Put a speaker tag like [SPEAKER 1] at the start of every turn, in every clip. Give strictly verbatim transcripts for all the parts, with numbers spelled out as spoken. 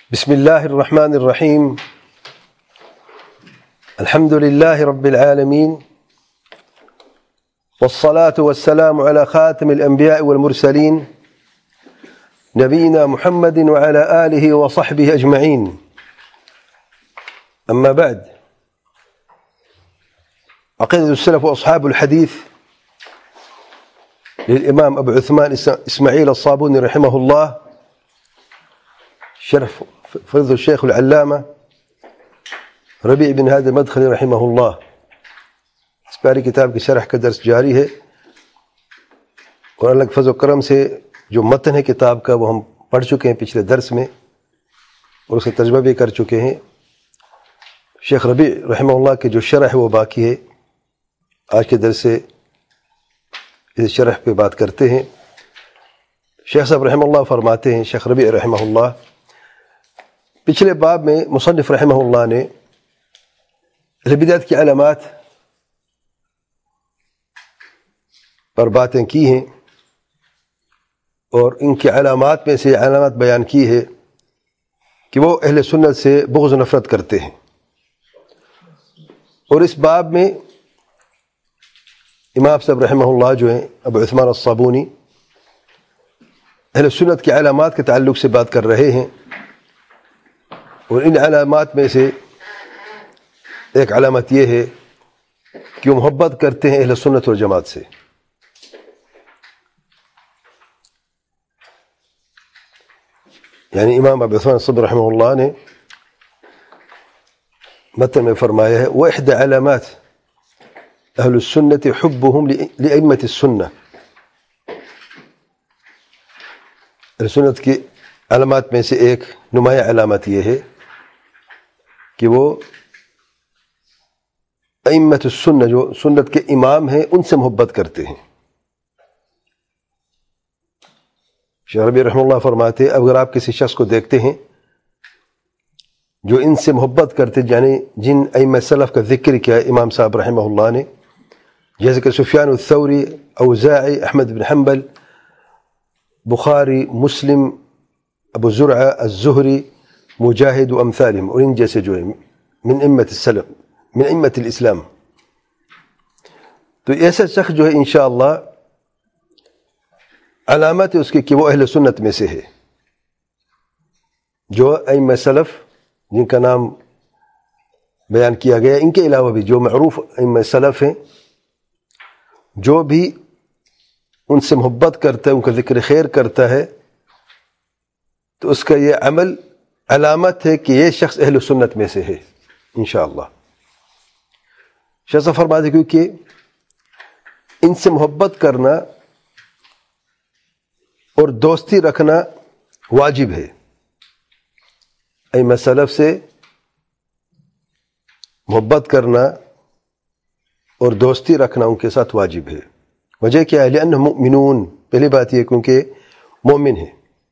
[SPEAKER 1] بسم الله الرحمن الرحيم. الحمد لله رب العالمين، والصلاة والسلام على خاتم الأنبياء والمرسلين نبينا محمد وعلى آله وصحبه أجمعين. أما بعد، عقيدة السلف وأصحاب الحديث للإمام أبو عثمان إسماعيل الصابوني رحمه الله، شرح فضل الشيخ العلامة ربيع بن هادي المدخلي رحمه الله. اس پیاری کتاب کی شرح کا درس جاری ہے، اور اللہ کے فضل و کرم سے جو متن ہے کتاب کا وہ ہم پڑھ چکے ہیں پچھلے درس میں، اور اس کا ترجمہ بھی کر چکے ہیں. شیخ ربیع رحمہ اللہ کی جو شرح ہے وہ باقی ہے. آج کے درس سے اس شرح پہ بات کرتے ہیں. شیخ صاحب رحمہ اللہ فرماتے ہیں، شیخ ربیع رحمہ اللہ، پچھلے باب میں مصنف رحمہ اللہ نے بدعت کی علامات پر باتیں کی ہیں، اور ان کی علامات میں سے علامات بیان کی ہے کہ وہ اہل سنت سے بغض و نفرت کرتے ہیں. اور اس باب میں امام صاحب رحمہ اللہ جو ہیں ابو عثمان الصابونی اہل سنت کی علامات کے تعلق سے بات کر رہے ہیں، اور ان علامات میں سے ایک علامت یہ ہے کہ وہ محبت کرتے ہیں اہل سنت اور جماعت سے. یعنی امام ابو عثمان الصابونی رحمہ اللہ نے متن میں فرمایا ہے، وَإِحْدَى عَلَامَاتِ أَهْلُ السُّنَّةِ حُبُّهُمْ لِأَئِمَّةِ السُّنَّةِ. اہل سنت کی علامات میں سے ایک نمایاں علامت یہ ہے کہ وہ ائمۃ السنہ، جو سنت کے امام ہیں، ان سے محبت کرتے ہیں. شیخ ربیع رحمہ اللہ فرماتے ہیں، اگر آپ کسی شخص کو دیکھتے ہیں جو ان سے محبت کرتے، یعنی جن ائمہ سلف کا ذکر کیا امام صاحب رحمہ اللہ نے، جیسے کہ سفیان الثوری، اوزاعی، احمد بن حنبل، بخاری، مسلم، ابو زرعہ، الزہری، مجاہد و امثالہم، اور ان جیسے جو ہیں من ائمۃ السلف، من ائمۃ الاسلام. تو ایسا شخص جو ہے انشاءاللہ علامت ہے اس کی کہ وہ اہل سنت میں سے ہے. جو ائمہ سلف جن کا نام بیان کیا گیا، ان کے علاوہ بھی جو معروف ائمہ سلف ہیں، جو بھی ان سے محبت کرتا ہے، ان کا ذکر خیر کرتا ہے، تو اس کا یہ عمل علامت ہے کہ یہ شخص اہل سنت میں سے ہے انشاءاللہ. شیخ فرماتے کیونکہ ان سے محبت کرنا اور دوستی رکھنا واجب ہے. ائمہ سلف سے محبت کرنا اور دوستی رکھنا ان کے ساتھ واجب ہے. وجہ کیا ہے؟ لأنہم مؤمنون، پہلی بات یہ کیونکہ مومن ہے.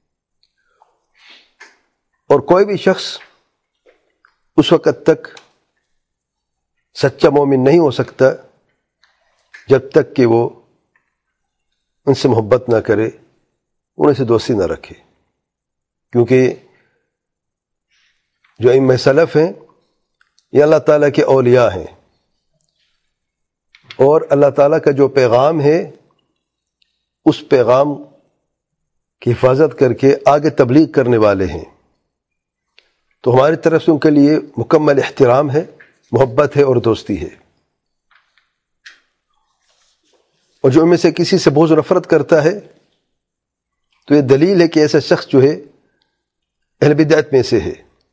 [SPEAKER 1] اور کوئی بھی شخص اس وقت تک سچا مومن نہیں ہو سکتا جب تک کہ وہ ان سے محبت نہ کرے، انہیں سے دوستی نہ رکھے. کیونکہ جو ائمہ سلف ہیں یہ اللہ تعالیٰ کے اولیاء ہیں، اور اللہ تعالیٰ کا جو پیغام ہے اس پیغام کی حفاظت کر کے آگے تبلیغ کرنے والے ہیں. تو ہماری طرف سے ان کے لیے مکمل احترام ہے، محبت ہے اور دوستی ہے. اور جو ان میں سے کسی سے بغض و نفرت کرتا ہے تو یہ دلیل ہے کہ ایسا شخص جو ہے اہل بدعت میں سے ہے.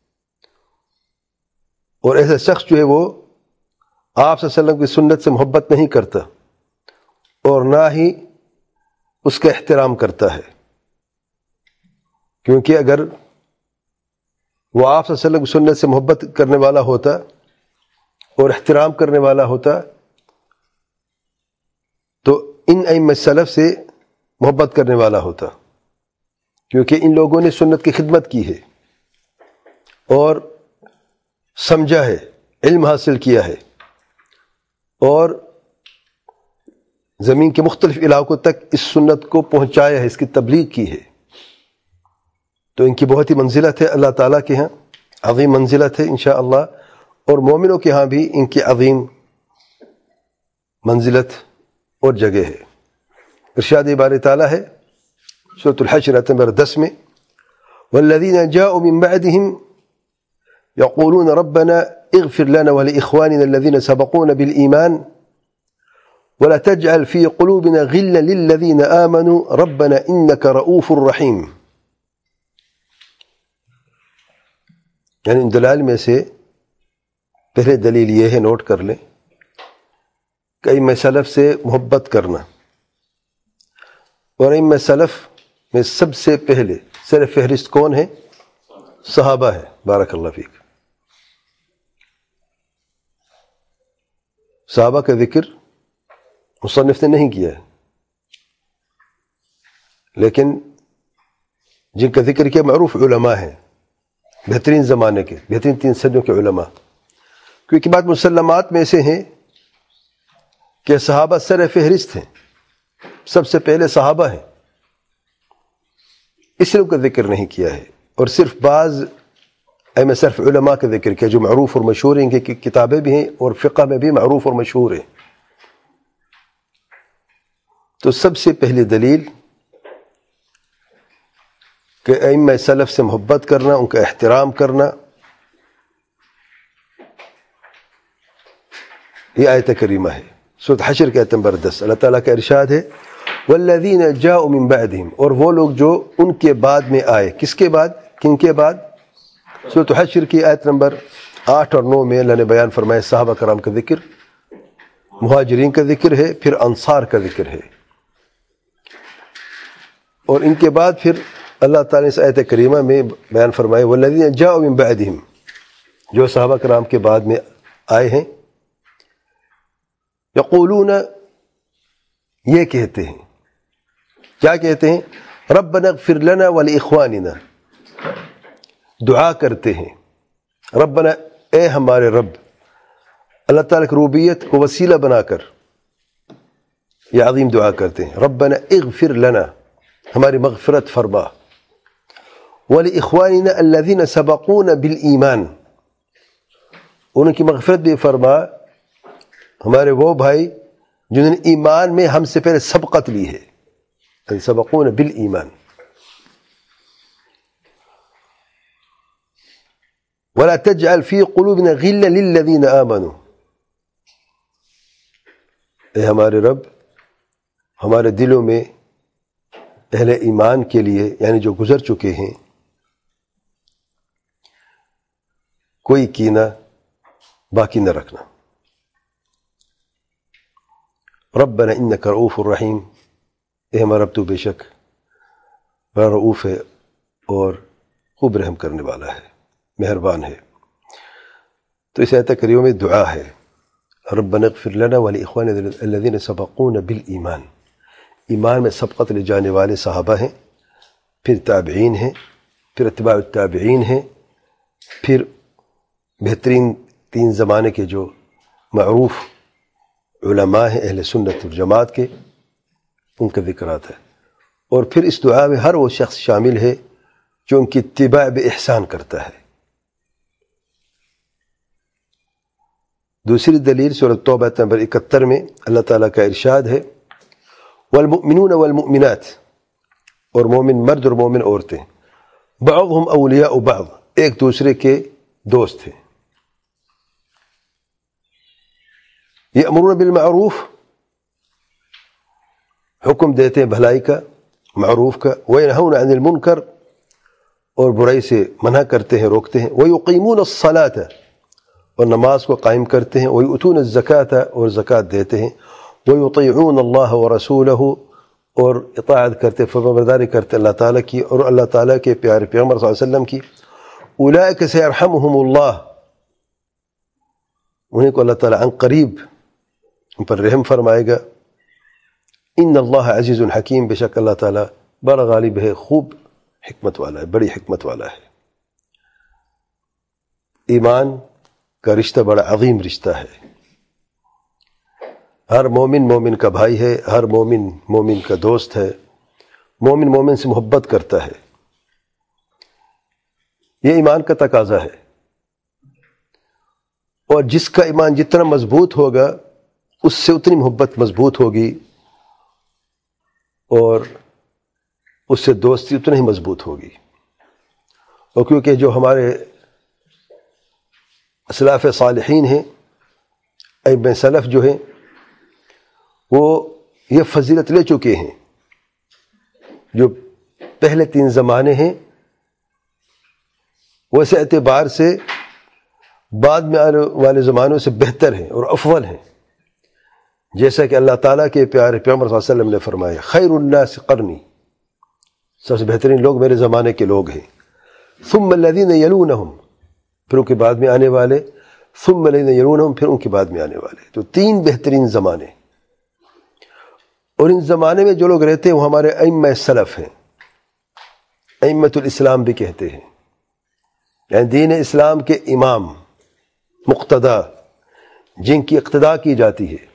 [SPEAKER 1] اور ایسا شخص جو ہے وہ آپ صلی اللہ علیہ وسلم کی سنت سے محبت نہیں کرتا، اور نہ ہی اس کا احترام کرتا ہے. کیونکہ اگر وہ آپ صلی اللہ علیہ وسلم کی سنت سے محبت کرنے والا ہوتا اور احترام کرنے والا ہوتا تو ان ائمہ سلف سے محبت کرنے والا ہوتا. کیونکہ ان لوگوں نے سنت کی خدمت کی ہے اور سمجھا ہے، علم حاصل کیا ہے، اور زمین کے مختلف علاقوں تک اس سنت کو پہنچایا ہے، اس کی تبلیغ کی ہے. تو ان کی بہت ہی منزلت ہے اللہ تعالیٰ کے ہاں، عظیم منزلت ہے انشاءاللہ، اور مومنوں کے ہاں بھی ان کی عظیم منزلت اور جگہ ہے۔ ارشاد باری تعالیٰ ہے سورۃ الحشر آیت نمبر دس میں، والذین جاءوا من بعدهم يقولون ربنا اغفر لنا ولإخواننا الذين سبقونا بالإيمان ولا تجعل في قلوبنا غلا للذين آمنوا ربنا إنك رؤوف رحيم۔ یعنی ان دلائل میں سے پہلے دلیل یہ ہے، نوٹ کر لیں، کہ ائمہ سلف سے محبت کرنا، اور ائمہ سلف میں سب سے پہلے سر فہرست کون ہے؟ صحابہ ہے۔ بارک اللہ فیک۔ صحابہ کا ذکر مصنف نے نہیں کیا ہے، لیکن جن کا ذکر کیا معروف علماء ہیں، بہترین زمانے کے، بہترین تین صدیوں کے علماء، کیونکہ بات مسلمات میں سے ہیں کہ صحابہ سر فہرست ہیں، سب سے پہلے صحابہ ہیں، اس لیے ان کا ذکر نہیں کیا ہے، اور صرف بعض ائمہ صرف علماء کا ذکر کیا جو معروف اور مشہور ہیں، کہ کتابیں بھی ہیں اور فقہ میں بھی معروف اور مشہور ہیں۔ تو سب سے پہلی دلیل کہ ائمہ سلف سے محبت کرنا، ان کا احترام کرنا، یہ آیت کریمہ ہے سورۃ حشر کے آیت نمبر دس۔ اللہ تعالیٰ کا ارشاد ہے والذین جاءوا من بعدہم، اور وہ لوگ جو ان کے بعد میں آئے۔ کس کے بعد؟ کن کے بعد؟ سورۃ حشر کی آیت نمبر آٹھ اور نو میں اللہ نے بیان فرمایا صحابہ کرام کا ذکر، مہاجرین کا ذکر ہے، پھر انصار کا ذکر ہے، اور ان کے بعد پھر اللہ تعالیٰ نے اس آیت کریمہ میں بیان فرمایا والذین جاءوا من بعدہم، جو صحابہ کرام کے بعد میں آئے ہیں، یقولون، یہ کہتے ہیں، کیا کہتے ہیں؟ ربنا اغفر لنا ولاخواننا، دعا کرتے ہیں، ربنا، اے ہمارے رب، اللہ تعالیٰ کی ربوبیت کو وسیلہ بنا کر یہ عظیم دعا کرتے ہیں، ربنا اغفر لنا، ہماری مغفرت فرما، ولاخواننا الذین سبقونا بالایمان، ان کی مغفرت بھی فرما ہمارے وہ بھائی جنہوں نے ایمان میں ہم سے پہلے سبقت لی ہے، سبقونا بالایمان، ولا تجعل في قلوبنا غلا للذین آمنوا، اے ہمارے رب، ہمارے دلوں میں اہل ایمان کے لیے، یعنی جو گزر چکے ہیں، کوئی کینہ باقی نہ رکھنا۔ ربنا انک رؤوف الرحیم، اے ہمارا رب تو بے شک بڑا رؤوف ہے اور خوب رحم کرنے والا ہے، مہربان ہے۔ تو اس آیت کریمہ میں دعا ہے، ربنا اغفر لنا ولاخواننا الذین سبقونا بالایمان، ایمان میں سبقت لے جانے والے صحابہ ہیں، پھر تابعین ہیں، پھر اتباع التابعین ہیں، پھر بہترین تین زمانے کے جو معروف علماء ہیں اہل سنت والجماعت کے، ان کا ذکر آتا ہے، اور پھر اس دعا میں ہر وہ شخص شامل ہے جو ان کی اتباع بے احسان کرتا ہے۔ دوسری دلیل سورۃ توبہ نمبر اکہتر میں اللہ تعالیٰ کا ارشاد ہے والمؤمنون والمؤمنات، اور مومن مرد اور مومن عورتیں، بعضهم اولیاء بعض، ایک دوسرے کے دوست ہیں، یأمرون بالمعروف، حکم دیتے ہیں بھلائی کا، معروف کا، وینہون عن المنکر، اور برائی سے منع کرتے ہیں، روکتے ہیں، ویقیمون الصلاۃ، اور نماز کو قائم کرتے ہیں، ویؤتون الزکاۃ، اور زکوٰۃ دیتے ہیں، ویطیعون اللہ ورسولہ، اور اطاعت کرتے، فرمانبرداری کرتے اللہ تعالیٰ کی اور اللہ تعالیٰ کے پیارے پیغمبر صلی اللہ علیہ وسلم کی، اولئک سیرحمہم اللہ، انہیں کو اللہ تعالیٰ عن قریب ان پر رحم فرمائے گا، ان اللہ عزیز حکیم، بے شک اللہ تعالیٰ بڑا غالب ہے، خوب حکمت والا ہے، بڑی حکمت والا ہے۔ ایمان کا رشتہ بڑا عظیم رشتہ ہے، ہر مومن مومن کا بھائی ہے، ہر مومن مومن کا دوست ہے، مومن مومن سے محبت کرتا ہے، یہ ایمان کا تقاضا ہے، اور جس کا ایمان جتنا مضبوط ہوگا اس سے اتنی محبت مضبوط ہوگی، اور اس سے دوستی اتنا ہی مضبوط ہوگی۔ اور کیونکہ جو ہمارے اسلاف صالحین ہیں، ائمہ سلف جو ہیں، وہ یہ فضیلت لے چکے ہیں، جو پہلے تین زمانے ہیں وہ اس اعتبار سے بعد میں آنے والے زمانوں سے بہتر ہیں اور افضل ہیں، جیسا کہ اللہ تعالیٰ کے پیارے پیغمبر صلی اللہ علیہ وسلم نے فرمایا خیر الناس قرنی، سب سے بہترین لوگ میرے زمانے کے لوگ ہیں، ثم الذین یلونہم، پھر ان کے بعد میں آنے والے، ثم الذین یلونہم، پھر ان کے بعد میں آنے والے، تو تین بہترین زمانے۔ اور ان زمانے میں جو لوگ رہتے ہیں وہ ہمارے ائمہ سلف ہیں، ائمۃ الاسلام بھی کہتے ہیں، یعنی دین اسلام کے امام، مقتدا، جن کی اقتداء کی جاتی ہے۔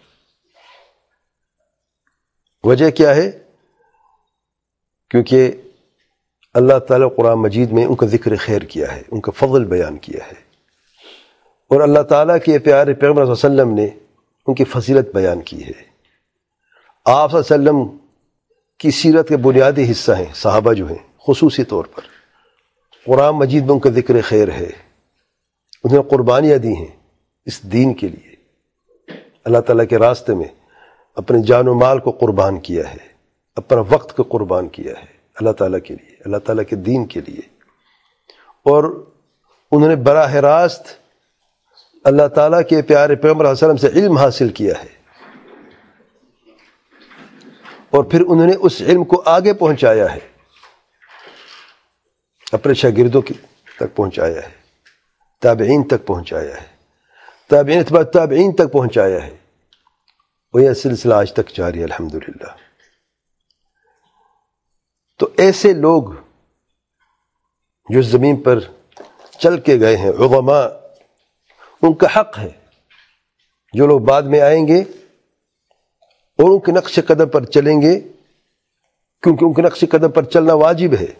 [SPEAKER 1] وجہ کیا ہے؟ کیونکہ اللہ تعالیٰ قرآن مجید میں ان کا ذکر خیر کیا ہے، ان کا فضل بیان کیا ہے، اور اللہ تعالیٰ کے پیارے پیغمبر صلی اللہ علیہ وسلم نے ان کی فضیلت بیان کی ہے۔ آپ صلی اللہ علیہ وسلم کی سیرت کے بنیادی حصہ ہیں صحابہ جو ہیں، خصوصی طور پر قرآن مجید میں ان کا ذکر خیر ہے، انہوں نے قربانیاں دی ہیں اس دین کے لیے، اللہ تعالیٰ کے راستے میں اپنے جان و مال کو قربان کیا ہے، اپنا وقت کو قربان کیا ہے اللہ تعالیٰ کے لیے، اللہ تعالیٰ کے دین کے لیے، اور انہوں نے براہ راست اللہ تعالیٰ کے پیارے پیغمبر صلی اللہ علیہ وسلم سے علم حاصل کیا ہے، اور پھر انہوں نے اس علم کو آگے پہنچایا ہے، اپنے شاگردوں کی تک پہنچایا ہے، تابعین تک پہنچایا ہے، تابعین اتباع تابعین تک پہنچایا ہے، اور یہ سلسلہ آج تک جاری ہے الحمدللہ۔ تو ایسے لوگ جو زمین پر چل کے گئے ہیں، علماء، ان کا حق ہے، جو لوگ بعد میں آئیں گے اور ان کے نقش قدم پر چلیں گے، کیونکہ ان کے نقش قدم پر چلنا واجب ہے۔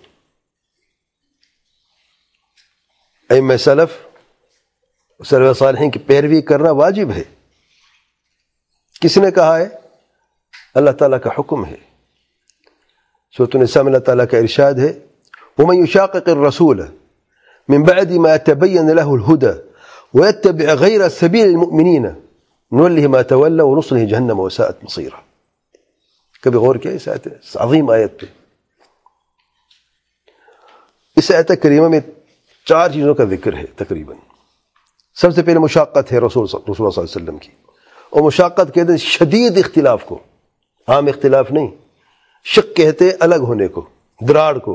[SPEAKER 1] ائمہ سلف، سلف صالحین کی پیروی کرنا واجب ہے۔ کس نے کہا ہے؟ اللہ تعالیٰ کا حکم ہے۔ سورۃ النساء میں اللہ تعالیٰ کا ارشاد ہے وَمَن يُشَاقِقِ الرَّسُولَ مِن بَعْدِ مَا تَبَيَّنَ لَهُ الْهُدَى وَيَتَّبِعْ غَيْرَ سَبِيلِ الْمُؤْمِنِينَ نُوَلِّهِ مَا تَوَلَّى وَنُصْلِهِ جَهَنَّمَ وَسَاءَتْ مَصِيرًا۔ کبھی غور کیا اس آیت، اس عظیم آیت پہ؟ اس آیت کریمہ میں چار چیزوں کا ذکر ہے تقریباً۔ سب سے پہلے مشاقت ہے رسول رسول اللہ صلی اللہ علیہ وسلم کی، اور مشاقت کہتے ہیں شدید اختلاف کو، عام اختلاف نہیں، شق کہتے ہیں الگ ہونے کو، دراڑ کو۔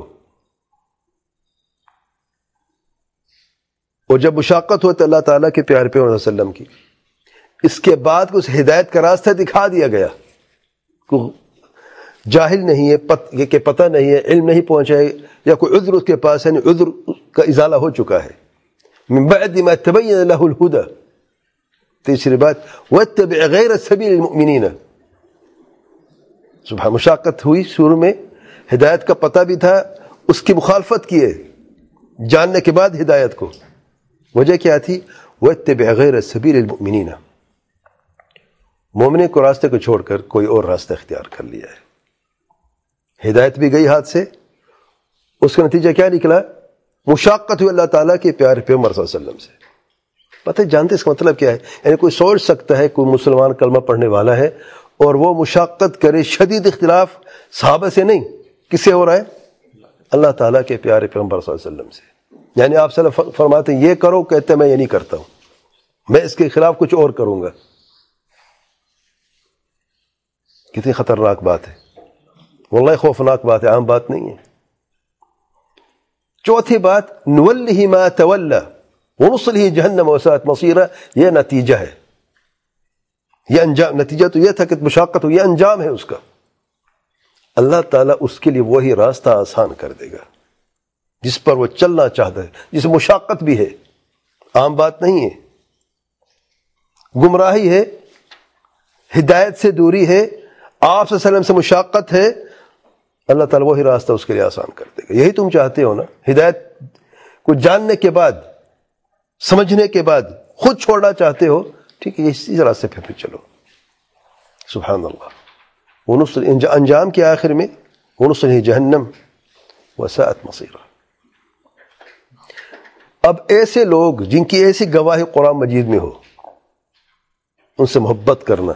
[SPEAKER 1] اور جب مشاقت ہوتا اللہ تعالیٰ کے پیارے پیغمبر صلی اللہ علیہ وسلم کی، اس کے بعد اس ہدایت کا راستہ دکھا دیا گیا، جاہل نہیں ہے، پت کہ پتہ نہیں ہے، علم نہیں پہنچا ہے، یا کوئی عذر اس کے پاس ہے، نہیں، عذر کا ازالہ ہو چکا ہے۔ من بعد ما تبین له الہدی، تیسری بات واتبع غیر سبیل المؤمنین۔ سبحان، مشاقت ہوئی شروع میں، ہدایت کا پتہ بھی تھا، اس کی مخالفت کی ہے جاننے کے بعد ہدایت کو۔ وجہ کیا تھی؟ واتبع غیر سبیل المؤمنین، مومنین کو راستے کو چھوڑ کر کوئی اور راستہ اختیار کر لیا ہے، ہدایت بھی گئی ہاتھ سے۔ اس کا نتیجہ کیا نکلا؟ مشاقت ہوئی اللہ تعالیٰ کے پیارے پیغمبر صلی اللہ علیہ وسلم سے۔ پتہ جانتے اس کا مطلب کیا ہے؟ یعنی کوئی سوچ سکتا ہے کوئی مسلمان کلمہ پڑھنے والا ہے اور وہ مشاقت کرے، شدید اختلاف صحابہ سے نہیں، کس سے ہو رہا ہے؟ اللہ تعالیٰ کے پیارے پیغمبر صلی اللہ علیہ وسلم سے۔ یعنی آپ صلی اللہ علیہ وسلم فرماتے ہیں یہ کرو، کہتے ہیں میں یہ نہیں کرتا ہوں، میں اس کے خلاف کچھ اور کروں گا۔ کتنی خطرناک بات ہے، واللہ خوفناک بات ہے، عام بات نہیں ہے۔ چوتھی بات نُوَلِّهِ مَا تَوَلَّى وَنُصْلِهِ جَهَنَّمَ وَسَاءَتْ مَصِيرًا، یہ نتیجہ ہے، یہ انجام۔ نتیجہ تو یہ تھا کہ مشاقت ہو، یہ انجام ہے اس کا۔ اللہ تعالیٰ اس کے لیے وہی راستہ آسان کر دے گا جس پر وہ چلنا چاہتا ہے، جس میں مشاقت بھی ہے، عام بات نہیں ہے، گمراہی ہے، ہدایت سے دوری ہے، آپ صلی اللہ علیہ وسلم سے مشاقت ہے، اللہ تعالیٰ وہی راستہ اس کے لیے آسان کر دے گا۔ یہی تم چاہتے ہو نا، ہدایت کچھ جاننے کے بعد، سمجھنے کے بعد خود چھوڑنا چاہتے ہو، ٹھیک ہے، اسی راستے پہ پھر چلو. سبحان اللہ. ونصل انجام کے آخر میں ونصلہ جہنم وساءت مصیرا. اب ایسے لوگ جن کی ایسی گواہی قرآن مجید میں ہو، ان سے محبت کرنا،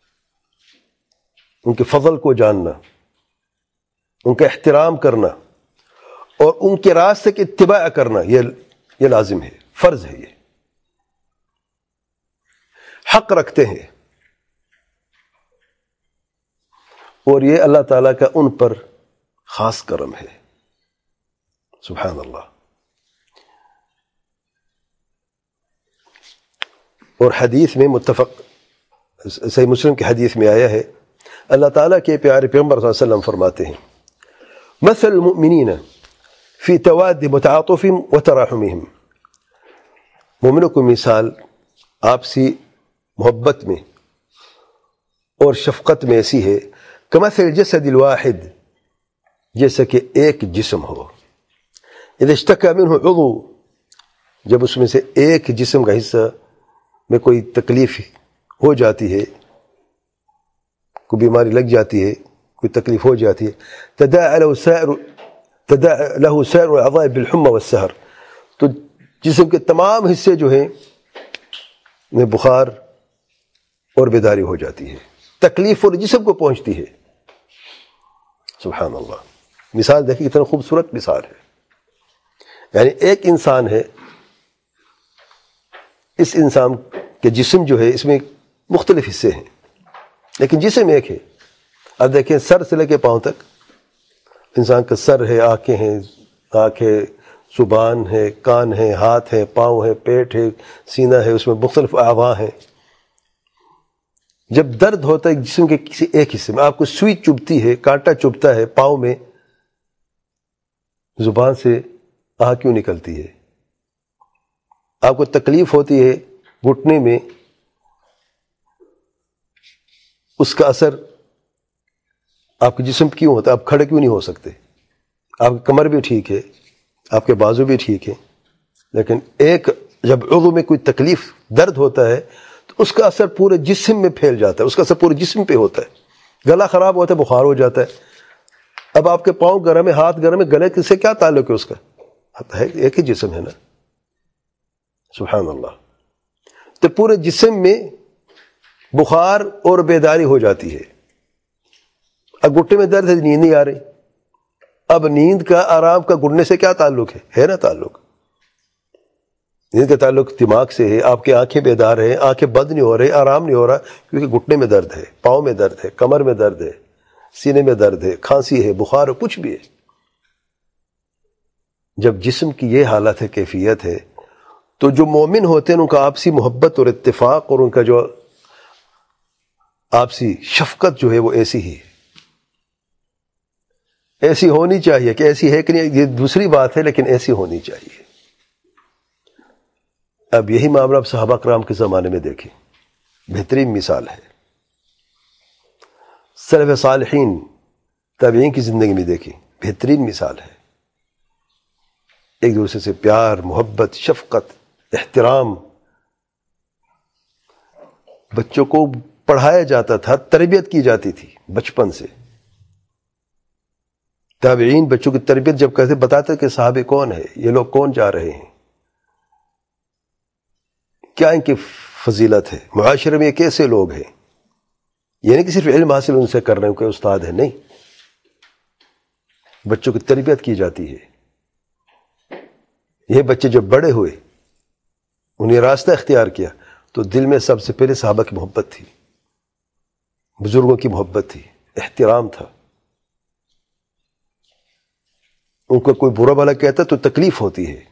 [SPEAKER 1] ان کے فضل کو جاننا، ان کا احترام کرنا اور ان کے راستے کی اتباع کرنا، یہ یہ لازم ہے، فرض ہے. یہ حق رکھتے ہیں اور یہ اللہ تعالیٰ کا ان پر خاص کرم ہے. سبحان اللہ. اور حدیث میں متفق صحیح مسلم کی حدیث میں آیا ہے، اللہ تعالیٰ کے پیارے پیغمبر صلی اللہ علیہ وسلم فرماتے ہیں: مثل المؤمنین فی توادہم وتعاطفہم وتراحمہم. مومنوں کو مثال آپسی محبت میں اور شفقت میں ایسی ہے کمثل الجسد الواحد، جیسا کہ ایک جسم ہو. اذا اشتکى منہ عضو، جب اس میں سے ایک جسم کا حصہ میں کوئی تکلیف ہو جاتی ہے، کوئی بیماری لگ جاتی ہے، کوئی تکلیف ہو جاتی ہے، تداعى له سائر تداعى له سائر الاعضاء بالحمى والسهر، تو جسم کے تمام حصے جو ہیں میں بخار اور بیداری ہو جاتی ہے، تکلیف اور جسم کو پہنچتی ہے. سبحان اللہ. مثال دیکھیں کتنا خوبصورت مثال ہے. یعنی ایک انسان ہے، اس انسان کے جسم جو ہے اس میں مختلف حصے ہیں لیکن جسم ایک ہے. اب دیکھیں سر سے لے کے پاؤں تک انسان کا سر ہے، آنکھیں ہیں، آنکھیں، زبان ہے، کان ہے، ہاتھ ہے، پاؤں ہے، پیٹ ہے، سینہ ہے، اس میں مختلف اعضاء ہیں. جب درد ہوتا ہے جسم کے کسی ایک حصے میں، آپ کو سوئی چبھتی ہے، کانٹا چبھتا ہے پاؤں میں، زبان سے آہ کیوں نکلتی ہے؟ آپ کو تکلیف ہوتی ہے گھٹنے میں، اس کا اثر آپ کے جسم کیوں ہوتا ہے؟ آپ کھڑے کیوں نہیں ہو سکتے؟ آپ کی کمر بھی ٹھیک ہے، آپ کے بازو بھی ٹھیک ہے، لیکن ایک جب عضو میں کوئی تکلیف درد ہوتا ہے تو اس کا اثر پورے جسم میں پھیل جاتا ہے، اس کا اثر پورے جسم پہ ہوتا ہے. گلا خراب ہوتا ہے، بخار ہو جاتا ہے. اب آپ کے پاؤں گرم ہے، ہاتھ گرم ہے، گلے سے کیا تعلق ہے اس کا؟ ایک ہی جسم ہے نا. سبحان اللہ. تو پورے جسم میں بخار اور بیداری ہو جاتی ہے. اب گھٹنے میں درد ہے، نیند نہیں آ رہی. اب نیند کا آرام کا گھٹنے سے کیا تعلق ہے؟ ہے نا تعلق. نیند کا تعلق دماغ سے ہے. آپ کی آنکھیں بیدار ہیں، آنکھیں بند نہیں ہو رہی، آرام نہیں ہو رہا کیونکہ گھٹنے میں درد ہے، پاؤں میں درد ہے، کمر میں درد ہے، سینے میں درد ہے، کھانسی ہے، بخار ہے، کچھ بھی ہے. جب جسم کی یہ حالت ہے، کیفیت ہے، تو جو مومن ہوتے ہیں ان کا آپسی محبت اور اتفاق اور ان کا جو آپسی شفقت جو ہے وہ ایسی ہی ایسی ہونی چاہیے. کہ ایسی ہے کہ نہیں یہ دوسری بات ہے، لیکن ایسی ہونی چاہیے. اب یہی معاملہ اب صحابہ کرام کے زمانے میں دیکھیں، بہترین مثال ہے. سلف صالحین تابعین کی زندگی میں دیکھیں، بہترین مثال ہے. ایک دوسرے سے پیار، محبت، شفقت، احترام. بچوں کو پڑھایا جاتا تھا، تربیت کی جاتی تھی بچپن سے. تابعین بچوں کی تربیت جب کرتے بتاتے کہ صحابہ کون ہے، یہ لوگ کون جا رہے ہیں، کیا ان کی فضیلت ہے، معاشرے میں یہ کیسے لوگ ہیں. یہ نہیں کہ صرف علم حاصل ان سے کر رہے ہیں کہ استاد ہے، نہیں، بچوں کی تربیت کی جاتی ہے. یہ بچے جب بڑے ہوئے، انہیں راستہ اختیار کیا، تو دل میں سب سے پہلے صحابہ کی محبت تھی، بزرگوں کی محبت تھی، احترام تھا. ان کو کوئی برا بھلا کہتا تو تکلیف ہوتی ہے،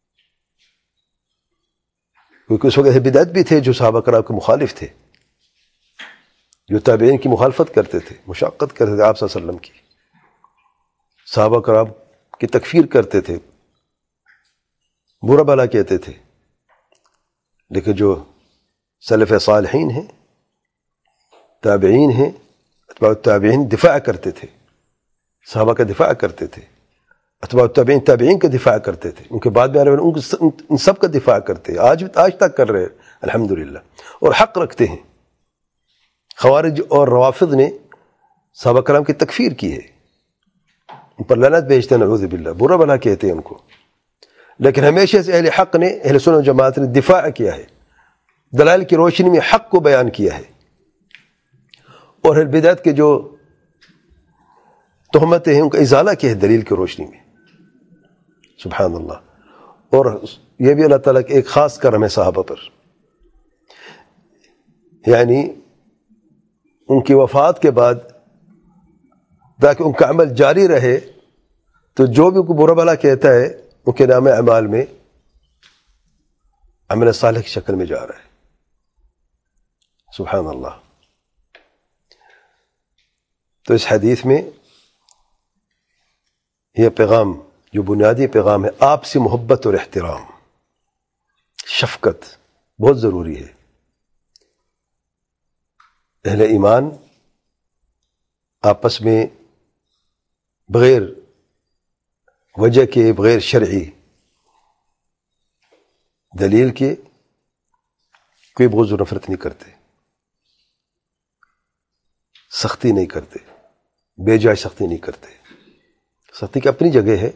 [SPEAKER 1] کیونکہ اس وقت بدعت بھی تھے جو صحابہ کرام کے مخالف تھے، جو تابعین کی مخالفت کرتے تھے، مشاقت کرتے تھے آپ صلی اللہ علیہ وسلم کی. صحابہ کرام کی تکفیر کرتے تھے، برا بھلا کہتے تھے. لیکن جو سلف صالحین ہیں، تابعین ہیں، اتباع التابعین، دفاع کرتے تھے، صحابہ کا دفاع کرتے تھے، اتباع تابعین تابعین کا دفاع کرتے تھے، ان کے بعد میں آنے والے ان سب کا دفاع کرتے، آج آج تک کر رہے ہیں الحمدللہ، اور حق رکھتے ہیں۔ خوارج اور روافض نے صحابہ کرام کی تکفیر کی ہے، ان پر لعنت بھیجتے ہیں، نعوذ باللہ، برا بھلا کہتے ہیں ان کو، لیکن ہمیشہ سے اہل حق نے، اہل سنت و جماعت نے دفاع کیا ہے، دلائل کی روشنی میں حق کو بیان کیا ہے، اور اہل بدعت کے جو تہمتیں ہیں ان کا ازالہ کیا ہے دلیل کی روشنی میں، سبحان اللہ۔ اور یہ بھی اللہ تعالیٰ کے ایک خاص کرم ہے صحابہ پر، یعنی ان کی وفات کے بعد تاکہ ان کا عمل جاری رہے، تو جو بھی ان کو برا بھلا کہتا ہے ان کے نام اعمال میں عمل صالح کی شکل میں جا رہا ہے، سبحان اللہ۔ تو اس حدیث میں یہ پیغام جو بنیادی پیغام ہے، آپسی محبت اور احترام، شفقت بہت ضروری ہے۔ اہل ایمان آپس میں بغیر وجہ کے، بغیر شرعی دلیل کے کوئی بغض و نفرت نہیں کرتے، سختی نہیں کرتے، بے جائے سختی نہیں کرتے۔ سختی کی اپنی جگہ ہے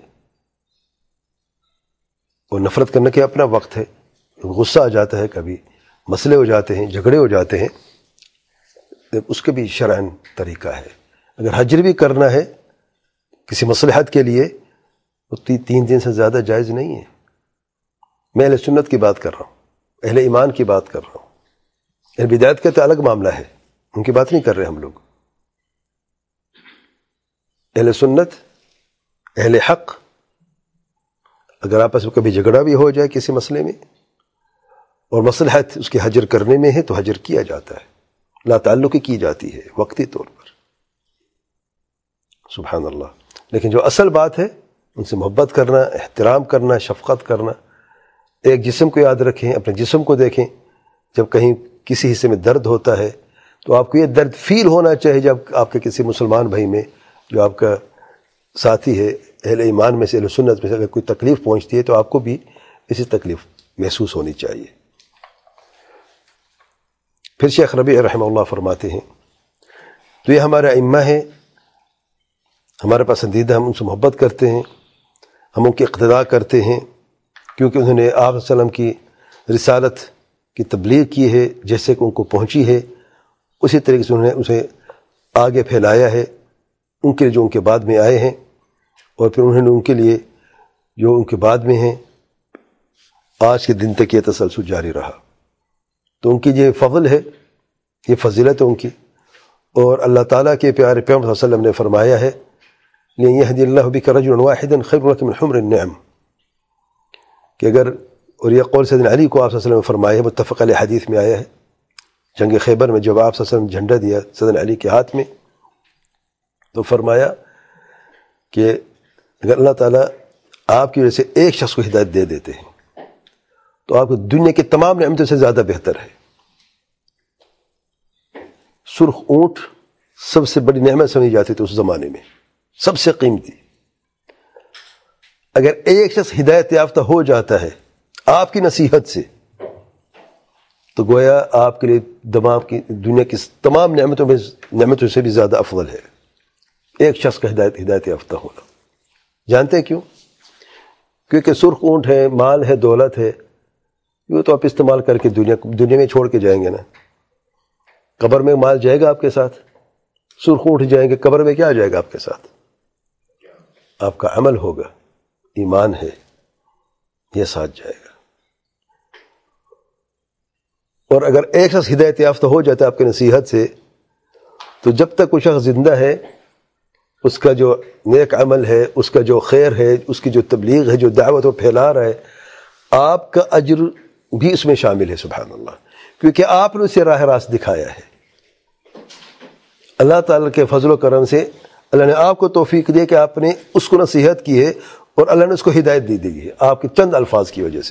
[SPEAKER 1] اور نفرت کرنے کے اپنا وقت ہے، غصہ آ جاتا ہے، کبھی مسئلے ہو جاتے ہیں، جھگڑے ہو جاتے ہیں، اس کا بھی شرعاً طریقہ ہے۔ اگر حجر بھی کرنا ہے کسی مصلحت کے لیے تو تین دن سے زیادہ جائز نہیں ہے۔ میں اہل سنت کی بات کر رہا ہوں، اہل ایمان کی بات کر رہا ہوں، اہل بدعت کا تو الگ معاملہ ہے، ان کی بات نہیں کر رہے ہم لوگ۔ اہل سنت، اہل حق، اگر آپس میں کبھی جھگڑا بھی ہو جائے کسی مسئلے میں اور مصلحت اس کی حجر کرنے میں ہے تو حجر کیا جاتا ہے، لا تعلقی کی جاتی ہے وقتی طور پر، سبحان اللہ۔ لیکن جو اصل بات ہے ان سے محبت کرنا، احترام کرنا، شفقت کرنا۔ ایک جسم کو یاد رکھیں، اپنے جسم کو دیکھیں، جب کہیں کسی حصے میں درد ہوتا ہے تو آپ کو یہ درد فیل ہونا چاہیے جب آپ کے کسی مسلمان بھائی میں جو آپ کا ساتھی ہے، اہل ایمان میں سے، اہل سنت میں سے، اگر کوئی تکلیف پہنچتی ہے تو آپ کو بھی اسی تکلیف محسوس ہونی چاہیے۔ پھر شیخ ربیع رحمہ اللہ فرماتے ہیں تو یہ ہمارا ائمہ ہے، ہمارے پسندیدہ، ہم ان سے محبت کرتے ہیں، ہم ان کی اقتداء کرتے ہیں، کیونکہ انہوں نے آپ صلی اللہ علیہ وسلم کی رسالت کی تبلیغ کی ہے، جیسے کہ ان کو پہنچی ہے اسی طریقے سے انہوں نے اسے آگے پھیلایا ہے، ان کے جو ان کے بعد میں آئے ہیں، اور پھر انہوں نے ان کے لیے جو ان کے بعد میں ہیں آج کے دن تک یہ تسلسل جاری رہا۔ تو ان کی یہ فضل ہے، یہ فضیلت ہے ان کی، اور اللہ تعالیٰ کے پیارے پیغمبر صلی اللہ علیہ وسلم نے فرمایا ہے لِن يَهْدِيَ اللَّهُ بِكَ رَجُلًا وَاحِدًا خَيْرٌ لَكَ مِنْ حُمْرِ النِّعَمِ، کہ اگر، اور یہ قول سیدنا علی کو آپ صلی اللہ علیہ وسلم نے فرمایا ہے، متفق علیہ حدیث میں آیا ہے، جنگ خیبر میں جب آپ صلی اللہ علیہ وسلم جھنڈا دیا سیدنا علی کے ہاتھ میں تو فرمایا کہ اگر اللہ تعالیٰ آپ کی وجہ سے ایک شخص کو ہدایت دے دیتے ہیں تو آپ کو دنیا کی تمام نعمتوں سے زیادہ بہتر ہے۔ سرخ اونٹ سب سے بڑی نعمت سمجھی جاتی تھی اس زمانے میں، سب سے قیمتی۔ اگر ایک شخص ہدایت یافتہ ہو جاتا ہے آپ کی نصیحت سے تو گویا آپ کے لیے دماغ کی دنیا کی تمام نعمتوں میں نعمتوں سے بھی زیادہ افضل ہے ایک شخص کا ہدایت ہدایت یافتہ ہونا۔ جانتے ہیں کیوں؟ کیونکہ سرخ اونٹ ہے، مال ہے، دولت ہے، یہ تو آپ استعمال کر کے دنیا دنیا میں چھوڑ کے جائیں گے نا۔ قبر میں مال جائے گا آپ کے ساتھ، سرخ اونٹ جائیں گے، قبر میں کیا جائے گا آپ کے ساتھ؟ آپ کا عمل ہوگا، ایمان ہے، یہ ساتھ جائے گا۔ اور اگر ایک شخص ہدایت یافتہ ہو جاتا ہے آپ کی نصیحت سے تو جب تک وہ شخص زندہ ہے اس کا جو نیک عمل ہے، اس کا جو خیر ہے، اس کی جو تبلیغ ہے، جو دعوت وہ پھیلا رہا ہے، آپ کا اجر بھی اس میں شامل ہے، سبحان اللہ، کیونکہ آپ نے اسے راہ راست دکھایا ہے۔ اللہ تعالیٰ کے فضل و کرم سے اللہ نے آپ کو توفیق دی کہ آپ نے اس کو نصیحت کی ہے اور اللہ نے اس کو ہدایت دی دی ہے آپ کے چند الفاظ کی وجہ سے۔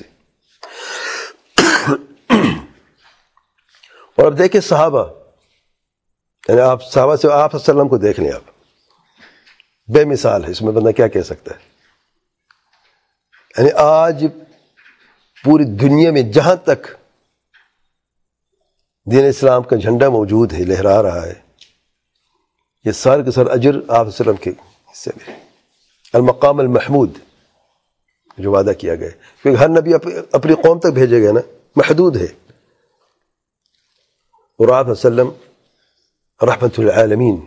[SPEAKER 1] اور اب دیکھیں صحابہ، یعنی آپ صحابہ سے آپ صلی اللہ علیہ وسلم کو دیکھ لیں، آپ بے مثال ہے، اس میں بندہ کیا کہہ سکتا ہے؟ یعنی آج پوری دنیا میں جہاں تک دین اسلام کا جھنڈا موجود ہے، لہرا رہا ہے، یہ سارے کے سارے اجر آپ صلی اللہ علیہ وسلم کے حصے میں ہے۔ المقام المحمود جو وعدہ کیا گیا ہے، کیونکہ ہر نبی اپنی قوم تک بھیجے گئے نا، محدود ہے، اور آپ صلی اللہ علیہ وسلم رحمت للعالمین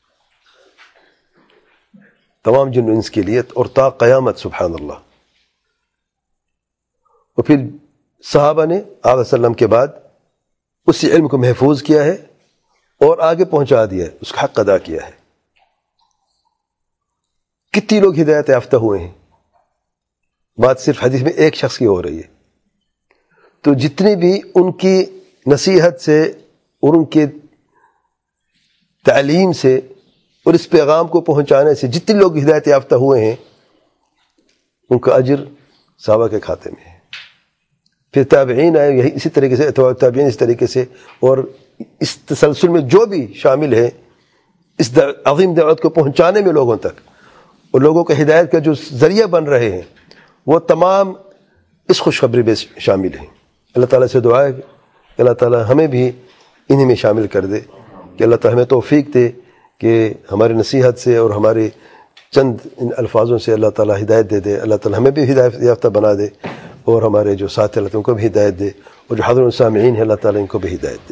[SPEAKER 1] تمام جن و انس کے لیے، اور تا قیامت، سبحان اللہ۔ اور پھر صحابہ نے آپ صلی اللہ علیہ وسلم کے بعد اس علم کو محفوظ کیا ہے اور آگے پہنچا دیا ہے، اس کا حق ادا کیا ہے۔ کتنی لوگ ہدایت یافتہ ہوئے ہیں، بات صرف حدیث میں ایک شخص کی ہو رہی ہے، تو جتنی بھی ان کی نصیحت سے اور ان کے تعلیم سے اور اس پیغام کو پہنچانے سے جتنے لوگ ہدایت یافتہ ہوئے ہیں، ان کا اجر صحابہ کے کھاتے میں ہے۔ پھر تابعین آئے یہی اسی طریقے سے، اتباع تابعین اس طریقے سے، اور اس تسلسل میں جو بھی شامل ہے اس عظیم دعوت کو پہنچانے میں لوگوں تک، اور لوگوں کا ہدایت کا جو ذریعہ بن رہے ہیں، وہ تمام اس خوشخبری میں شامل ہیں۔ اللہ تعالیٰ سے دعا ہے کہ اللہ تعالیٰ ہمیں بھی انہی میں شامل کر دے، کہ اللہ تعالیٰ ہمیں توفیق دے کہ ہماری نصیحت سے اور ہمارے چند ان الفاظوں سے اللہ تعالیٰ ہدایت دے دے، اللہ تعالیٰ ہمیں بھی ہدایت یافتہ بنا دے، اور ہمارے جو ساتھ اللہ ان کو بھی ہدایت دے، اور جو حاضر سامعین ہیں اللہ تعالیٰ ان کو بھی ہدایت دے۔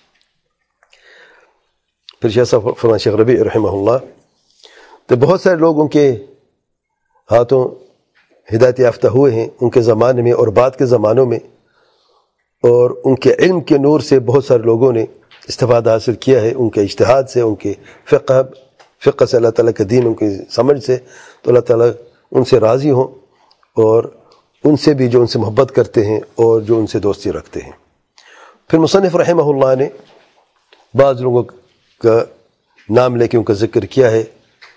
[SPEAKER 1] پھر شیخ صاحب فرمان شیخ ربیع رحمہ اللہ، تو بہت سارے لوگ ان کے ہاتھوں ہدایت یافتہ ہوئے ہیں ان کے زمانے میں اور بعد کے زمانوں میں، اور ان کے علم کے نور سے بہت سارے لوگوں نے استفادہ حاصل کیا ہے، ان کے اجتہاد سے، ان کے فقہ فقہ سے، اللہ تعالیٰ کا دین ان کی سمجھ سے، تو اللہ تعالیٰ ان سے راضی ہوں، اور ان سے بھی جو ان سے محبت کرتے ہیں اور جو ان سے دوستی رکھتے ہیں۔ پھر مصنف رحمہ اللہ نے بعض لوگوں کا نام لے کے ان کا ذکر کیا ہے،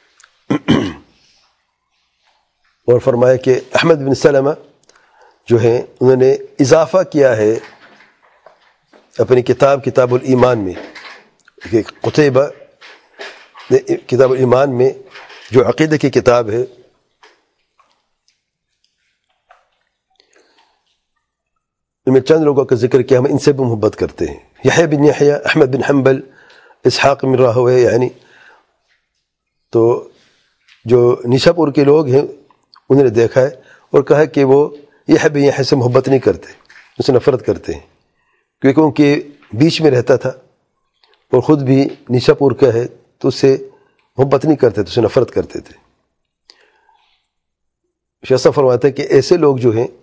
[SPEAKER 1] اور فرمایا کہ احمد بن سلمہ جو ہیں انہوں نے اضافہ کیا ہے اپنی کتاب کتاب الایمان میں، کہ قتیبہ نے کتاب الایمان میں جو عقیدہ کی کتاب ہے، ان میں چند لوگوں کا ذکر کیا، ہم ان سے بھی محبت کرتے ہیں، یحییٰ بن یحییٰ، احمد بن حنبل، اسحاق بن راہویہ، یعنی تو جو نیشاپور کے لوگ ہیں انہوں نے دیکھا ہے اور کہا کہ وہ یحییٰ بن یحییٰ سے محبت نہیں کرتے، اس سے نفرت کرتے ہیں، کیونکہ ان کے بیچ میں رہتا تھا اور خود بھی نیشاپور کا ہے، تو اس سے محبت نہیں کرتے تھے، اس سے نفرت کرتے تھے۔ شیخ صاحب فرماتے ہیں کہ ایسے لوگ جو ہیں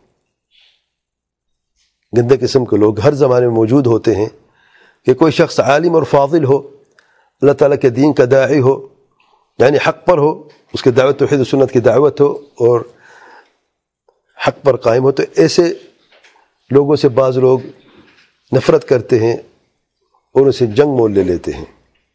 [SPEAKER 1] گندے قسم کے لوگ ہر زمانے میں موجود ہوتے ہیں، کہ کوئی شخص عالم اور فاضل ہو، اللہ تعالیٰ کے دین کا داعی ہو، یعنی حق پر ہو، اس کی دعوت توحید و سنت کی دعوت ہو اور حق پر قائم ہو، تو ایسے لوگوں سے بعض لوگ نفرت کرتے ہیں اور ان سے جنگ مول لے لیتے ہیں،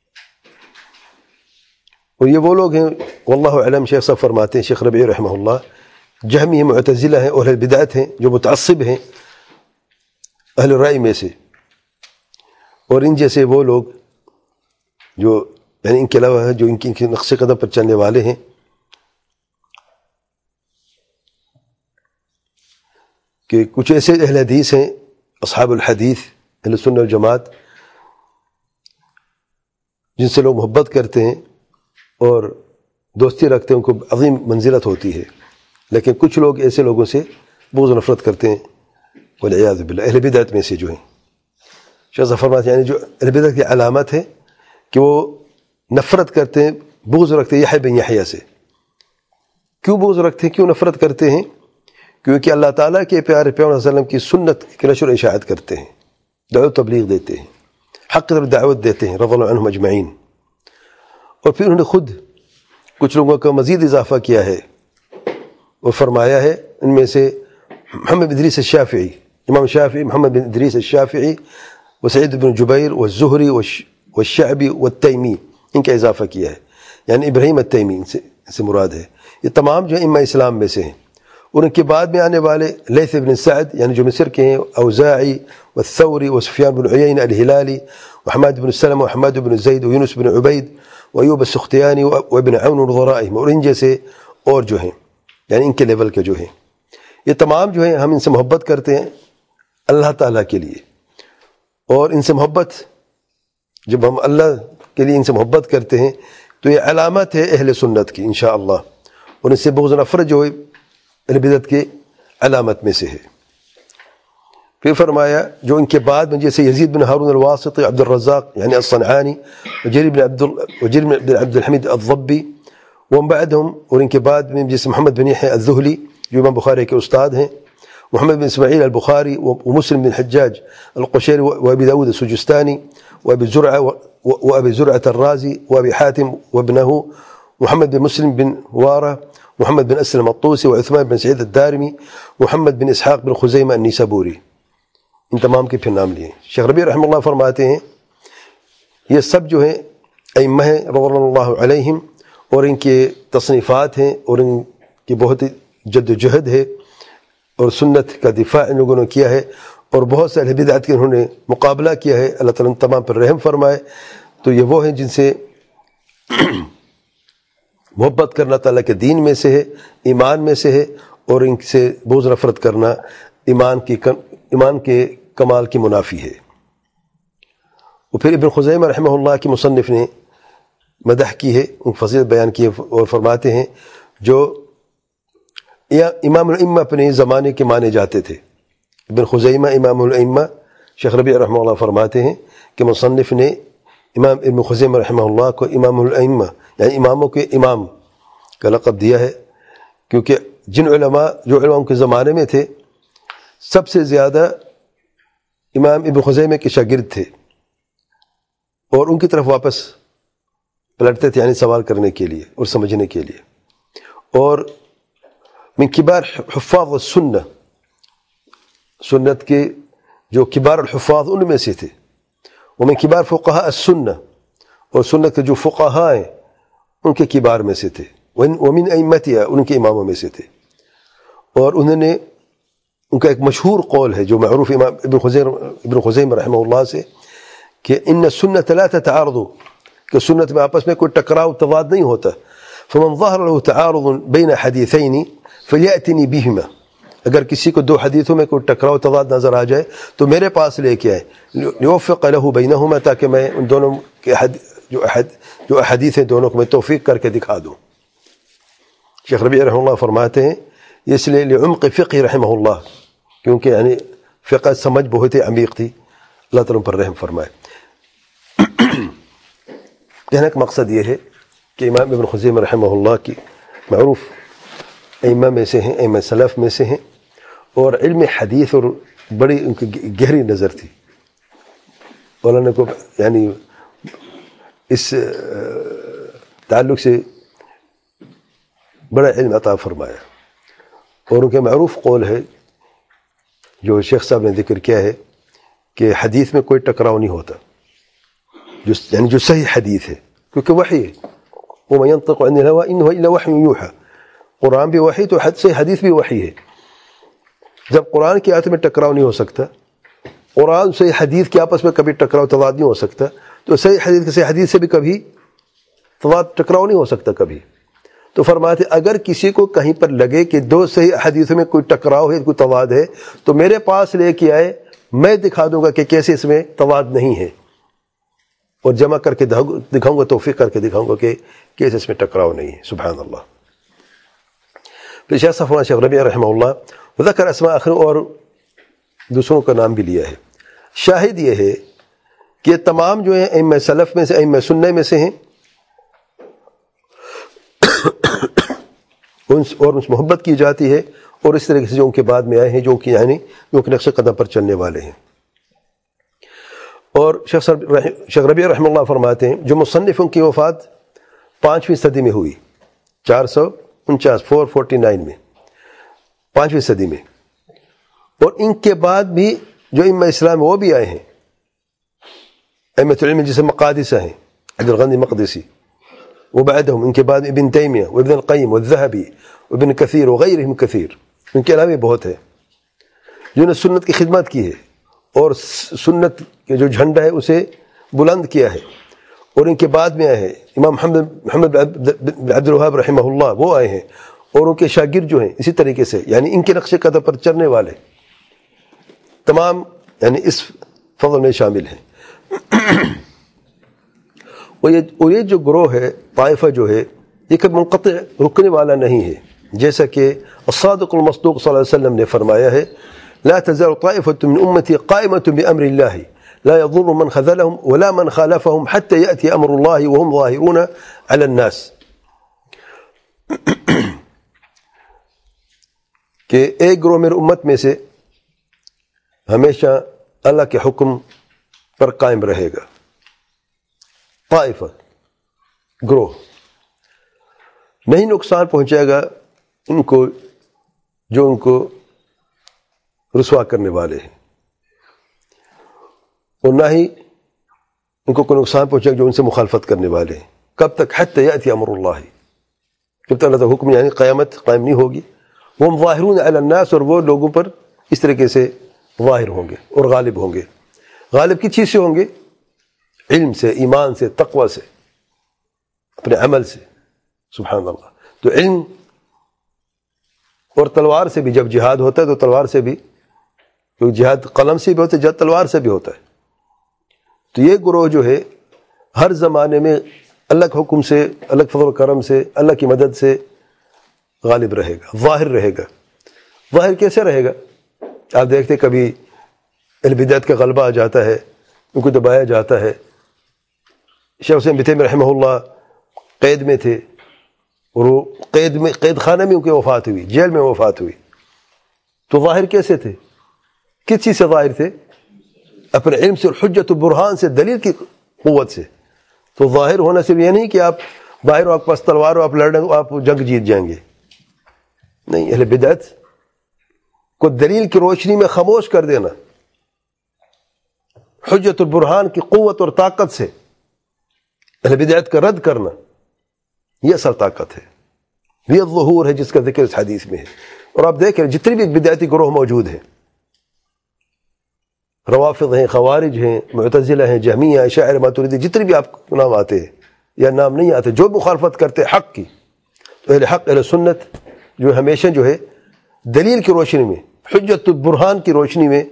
[SPEAKER 1] اور یہ وہ لوگ ہیں واللہ اعلم، شیخ صاحب فرماتے ہیں شیخ ربیع رحمہ اللہ، جہمی ہیں، معتزلہ ہیں اور اہل بدعت ہیں، جو متعصب ہیں اہل رائے میں سے، اور ان جیسے وہ لوگ جو یعنی ان کے علاوہ ہے جو ان کی نقش قدم پر چلنے والے ہیں، کہ کچھ ایسے اہل حدیث ہیں، اصحاب الحدیث، اہل سنت والجماعت، جن سے لوگ محبت کرتے ہیں اور دوستی رکھتے ہیں، ان کو عظیم منزلت ہوتی ہے، لیکن کچھ لوگ ایسے لوگوں سے بغض و نفرت کرتے ہیں، والعیاذ باللہ، اہل بدعت میں سے جو ہیں۔ شیخ صاحب فرماتے ہیں یعنی جو اہل بدعت کی علامت ہے کہ وہ نفرت کرتے ہیں، بغض رکھتے ہیں یحییٰ بن یحییٰ سے۔ کیوں بغض رکھتے ہیں، کیوں نفرت کرتے ہیں؟ کیونکہ اللہ تعالیٰ کے پیارے پیغمبر صلی اللہ علیہ وسلم کی سنت کی نشر و اشاعت کرتے ہیں، دعوت تبلیغ دیتے ہیں، حق کی طرف دعوت دیتے ہیں، رضی اللہ عنہم اجمعین۔ اور پھر انہوں نے خود کچھ لوگوں کا مزید اضافہ کیا ہے، اور فرمایا ہے ان میں سے محمد بن ادریس الشافعی، امام شافعی محمد بن ادریس الشافعی، وسعید بن جبیر والزہری والشعبی والتیمی، ان کا اضافہ کیا ہے، یعنی ابراہیم التیمی ان سے سے مراد ہے۔ یہ تمام جو ائمہ اسلام میں سے ہیں، اور ان کے بعد میں آنے والے لیث بن سعد، یعنی جو مصر کے ہیں، اوزاعی والثوری وسفیان بن عیینہ الہلالی وحماد بن سلمہ وحماد بن زید ویونس بن عبید وایوب السختیانی وابن عون وغرائہم، اور ان جیسے اور جو ہیں، یعنی ان کے لیول کے جو ہیں، یہ تمام جو ہیں ہم ان سے محبت کرتے ہیں اللہ تعالیٰ کے لیے، اور ان سے محبت جب ہم اللہ کے لیے ان سے محبت کرتے ہیں تو یہ علامت ہے اہل سنت کی انشاءاللہ، اور ان سے بغض و نفرت جو ہے اہل بدعت کے علامت میں سے ہے۔ پھر فرمایا جو ان کے بعد میں جیسے یزید بن ہارون الواسطی، عبد الرزاق یعنی الصنعانی، وجریر بن عبد وجریر بن عبد الحمید الضبی، ومن بعدهم، اور ان کے بعد میں جیسے محمد بن یحییٰ الذہلی جو امام بخاری کے استاد ہیں، محمد بن اسماعیل البخاری ومسلم بن الحجاج القشيري وابي داود السجستاني وابي زرعة وابي زرعة الرازي وابي حاتم وابنه محمد بن مسلم بن وارة، محمد بن اسلم الطوسي وعثمان بن سعيد الدارمي، محمد بن اسحاق بن خزیمہ النیسابوری، ان تمام کے پھر نام لیے۔ شیخ ربیع رحمہ اللہ فرماتے ہیں یہ سب جو ہیں ائمہ ہیں رضوان اللہ علیہم، اور ان کے تصنیفات ہیں اور ان کی بہت جد و جہد ہے، اور سنت کا دفاع ان لوگوں نے کیا ہے، اور بہت سے اہل بدعت کے انہوں نے مقابلہ کیا ہے۔ اللہ تعالیٰ تمام پر رحم فرمائے۔ تو یہ وہ ہیں جن سے محبت کرنا تعالیٰ کے دین میں سے ہے، ایمان میں سے ہے، اور ان سے بغض نفرت کرنا ایمان کی ایمان کے کمال کی منافی ہے۔ اور پھر ابن خزیمہ رحمہ اللہ کی مصنف نے مدح کی ہے، ان کی فضیلت بیان کی ہے، اور فرماتے ہیں جو امام الائمہ اپنے زمانے کے مانے جاتے تھے، ابن خزیمہ امام الائمہ، شیخ ربیع رحمہ اللہ فرماتے ہیں کہ مصنف نے امام ابن خزیمہ رحمہ اللہ کو امام الائمہ یعنی اماموں کے امام کا لقب دیا ہے، کیونکہ جن علماء جو علماء کے زمانے میں تھے سب سے زیادہ امام ابن خزیمہ کے شاگرد تھے، اور ان کی طرف واپس پلٹتے تھے یعنی سوال کرنے کے لیے اور سمجھنے کے لیے۔ اور من کبار حفاظ السنہ، سنت کے جو کبار الحفاظ ان میں سے تھے، ومن کبار فقہاء السنہ، اور سنت کے جو فقہاء ہیں ان کے کبار میں سے تھے، ومن ائمتها، ان کے اماموں میں سے تھے۔ اور انہوں نے ان کا ایک مشہور قول ہے جو معروف امام ابن خزیمہ ابن خزیمہ رحمہ اللہ سے کہ ان السنۃ لا تتعارض، کہ سنت میں آپس میں کوئی ٹکراؤ تضاد نہیں ہوتا، فمن ظہر له تعارض بین حدیثین فلیأتنی بہما، اگر کسی کو دو حدیثوں میں کوئی ٹکراؤ تضاد نظر آ جائے تو میرے پاس لے کے آئے، لیوفق له بینہما، تاکہ میں ان دونوں کے جو جو احادیث ہیں دونوں کو میں توفیق کر کے دکھا دوں۔ شیخ ربیع رحمہ اللہ فرماتے ہیں اس لیے لعمق فقہ رحمہ اللہ، کیونکہ یعنی فقہ سمجھ بہت ہی عمیق تھی، اللہ تعالیٰ پر رحم فرمائے۔ کہنے کا مقصد یہ ہے کہ امام ابن خزیمہ رحمہ اللہ کی معروف ائمہ میں سے ہیں، ائمہ سلف میں سے ہیں، اور علم حدیث اور بڑی ان کی گہری نظر تھی، مولانا کو یعنی اس تعلق سے بڑا علم عطا فرمایا۔ اور ان کے معروف قول ہے جو شیخ صاحب نے ذکر کیا ہے کہ حدیث میں کوئی ٹکراؤ نہیں ہوتا، جو یعنی جو صحیح حدیث ہے، کیونکہ وحی ہے، وَمَن يَنطِقُ عَنِ الْهَوَىٰ إِنْ هُوَ إِلَّا وَحْيٌ يُوحَىٰ، قرآن بھی وحی تو صحیح حدیث بھی وحی ہے۔ جب قرآن کی آیت میں ٹکراؤ نہیں ہو سکتا، قرآن صحیح حدیث کے آپس میں کبھی ٹکراؤ تضاد نہیں ہو سکتا، تو صحیح حدیث کے صحیح حدیث سے بھی کبھی تضاد ٹکراؤ نہیں ہو سکتا کبھی۔ تو فرماتے اگر کسی کو کہیں پر لگے کہ دو صحیح حدیثوں میں کوئی ٹکراؤ ہے، کوئی تضاد ہے، تو میرے پاس لے کے آئے، میں دکھا دوں گا کہ کیسے اس میں تضاد نہیں ہے، اور جمع کر کے دکھاؤں گا، توفیق کر کے دکھاؤں گا کہ کیسے اس میں ٹکراؤ نہیں ہے۔ سبحان اللہ۔ پھر شیخ صفوان شیخ ربیع رحمہ اللہ ذکر اسماء آخر، اور دوسروں کا نام بھی لیا ہے۔ شاہد یہ ہے کہ تمام جو ہیں ائمہ سلف میں سے، ائمہ سنہ میں سے ہیں، اور اس محبت کی جاتی ہے، اور اس طریقے سے جو ان کے بعد میں آئے ہیں، جو کہ یعنی جو کہ نقش قدم پر چلنے والے ہیں۔ اور شیخ ربیع رحمہ اللہ فرماتے ہیں جو مصنف ان کی وفات پانچویں صدی میں ہوئی، چار سو انچاس فور فورٹی نائن میں، پانچویں صدی میں، اور ان کے بعد بھی جو ائمہ اسلام وہ بھی آئے ہیں، ائمۃ العلم جسے مقادسہ ہیں، عبد الغنی مقدسی، وبعدهم ان کے بعد ابن تیمیہ وابن القیم والذہبی وابن کثیر وغیرہم کثیر، ان کے علاوہ بہت ہے جنہوں نے سنت کی خدمت کی ہے اور سنت کے جو جھنڈا ہے اسے بلند کیا ہے، اور ان کے بعد میں آئے ہیں امام محمد محمد بن عبد الوہاب رحمہ اللہ، وہ آئے ہیں، اور ان کے شاگرد جو ہیں اسی طریقے سے، یعنی ان کے نقش قدم پر چلنے والے تمام یعنی اس فضل میں شامل ہیں۔ اور یہ اور یہ جو گروہ ہے، طائفہ جو ہے، یہ کبھی منقطع رکنے والا نہیں ہے، جیسا کہ الصادق المصدوق صلی اللہ علیہ وسلم نے فرمایا ہے، لا تزال طائفة من امتی قائمة بامر اللہ لا يضر من خذلهم ولا من خالفهم حتى يأتي امر اللہ وهم ظاہرون على الناس، کہ ایک گروہ میرے امت میں سے ہمیشہ اللہ کے حکم پر قائم رہے گا، طائفہ گروہ، نہیں نقصان پہنچائے گا ان کو جو ان کو رسوا کرنے والے ہیں، اور نہ ہی ان کو کوئی نقصان پہنچائے گا جو ان سے مخالفت کرنے والے ہیں۔ کب تک؟ حتی یأتی امر اللہ، جب تک اللہ کا حکم یعنی قیامت قائم نہیں ہوگی، وہ ظاہرون علی الناس، اور وہ لوگوں پر اس طریقے سے ظاہر ہوں گے اور غالب ہوں گے۔ غالب کس چیز سے ہوں گے؟ علم سے، ایمان سے، تقوی سے، اپنے عمل سے، سبحان اللہ۔ تو علم اور تلوار سے بھی، جب جہاد ہوتا ہے تو تلوار سے بھی، کیونکہ جہاد قلم سے بھی ہوتا ہے، جہاد تلوار سے بھی ہوتا ہے۔ تو یہ گروہ جو ہے ہر زمانے میں اللہ کے حکم سے، اللہ کے فضل و کرم سے، اللہ کی مدد سے غالب رہے گا، ظاہر رہے گا۔ ظاہر کیسے رہے گا؟ آپ دیکھتے کبھی اہل بدعت کا غلبہ آ جاتا ہے، ان کو دبایا جاتا ہے۔ شیخ حسین بن تیمیہ رحمہ اللہ قید میں تھے، اور وہ قید میں قید خانے میں ان کی وفات ہوئی، جیل میں وفات ہوئی، تو ظاہر کیسے تھے؟ کس چیز سے ظاہر تھے؟ اپنے علم سے، حجت و برہان سے، دلیل کی قوت سے۔ تو ظاہر ہونا صرف یہ نہیں کہ آپ ظاہر ہو، آپ کے پاس تلوار ہو، آپ لڑیں گے، آپ جنگ جیت جائیں گے، نہیں۔ اہل بدعت کو دلیل کی روشنی میں خاموش کر دینا، حجت البرہان کی قوت اور طاقت سے اہل بدعت کا رد کرنا، یہ اصل طاقت ہے، یہ ظہور ہے جس کا ذکر اس حدیث میں ہے۔ اور آپ دیکھ رہے ہیں جتنی بھی بدعتی گروہ موجود ہیں، روافض ہیں، خوارج ہیں، معتزلہ ہیں، جہمیہ، اشاعرہ، ماتریدی، جتنے بھی آپ کو نام آتے ہیں یا نام نہیں آتے، جو مخالفت کرتے حق کی، تو اہل حق، اہل سنت جو ہمیشہ جو ہے دلیل کی روشنی میں، حجت البرہان کی روشنی میں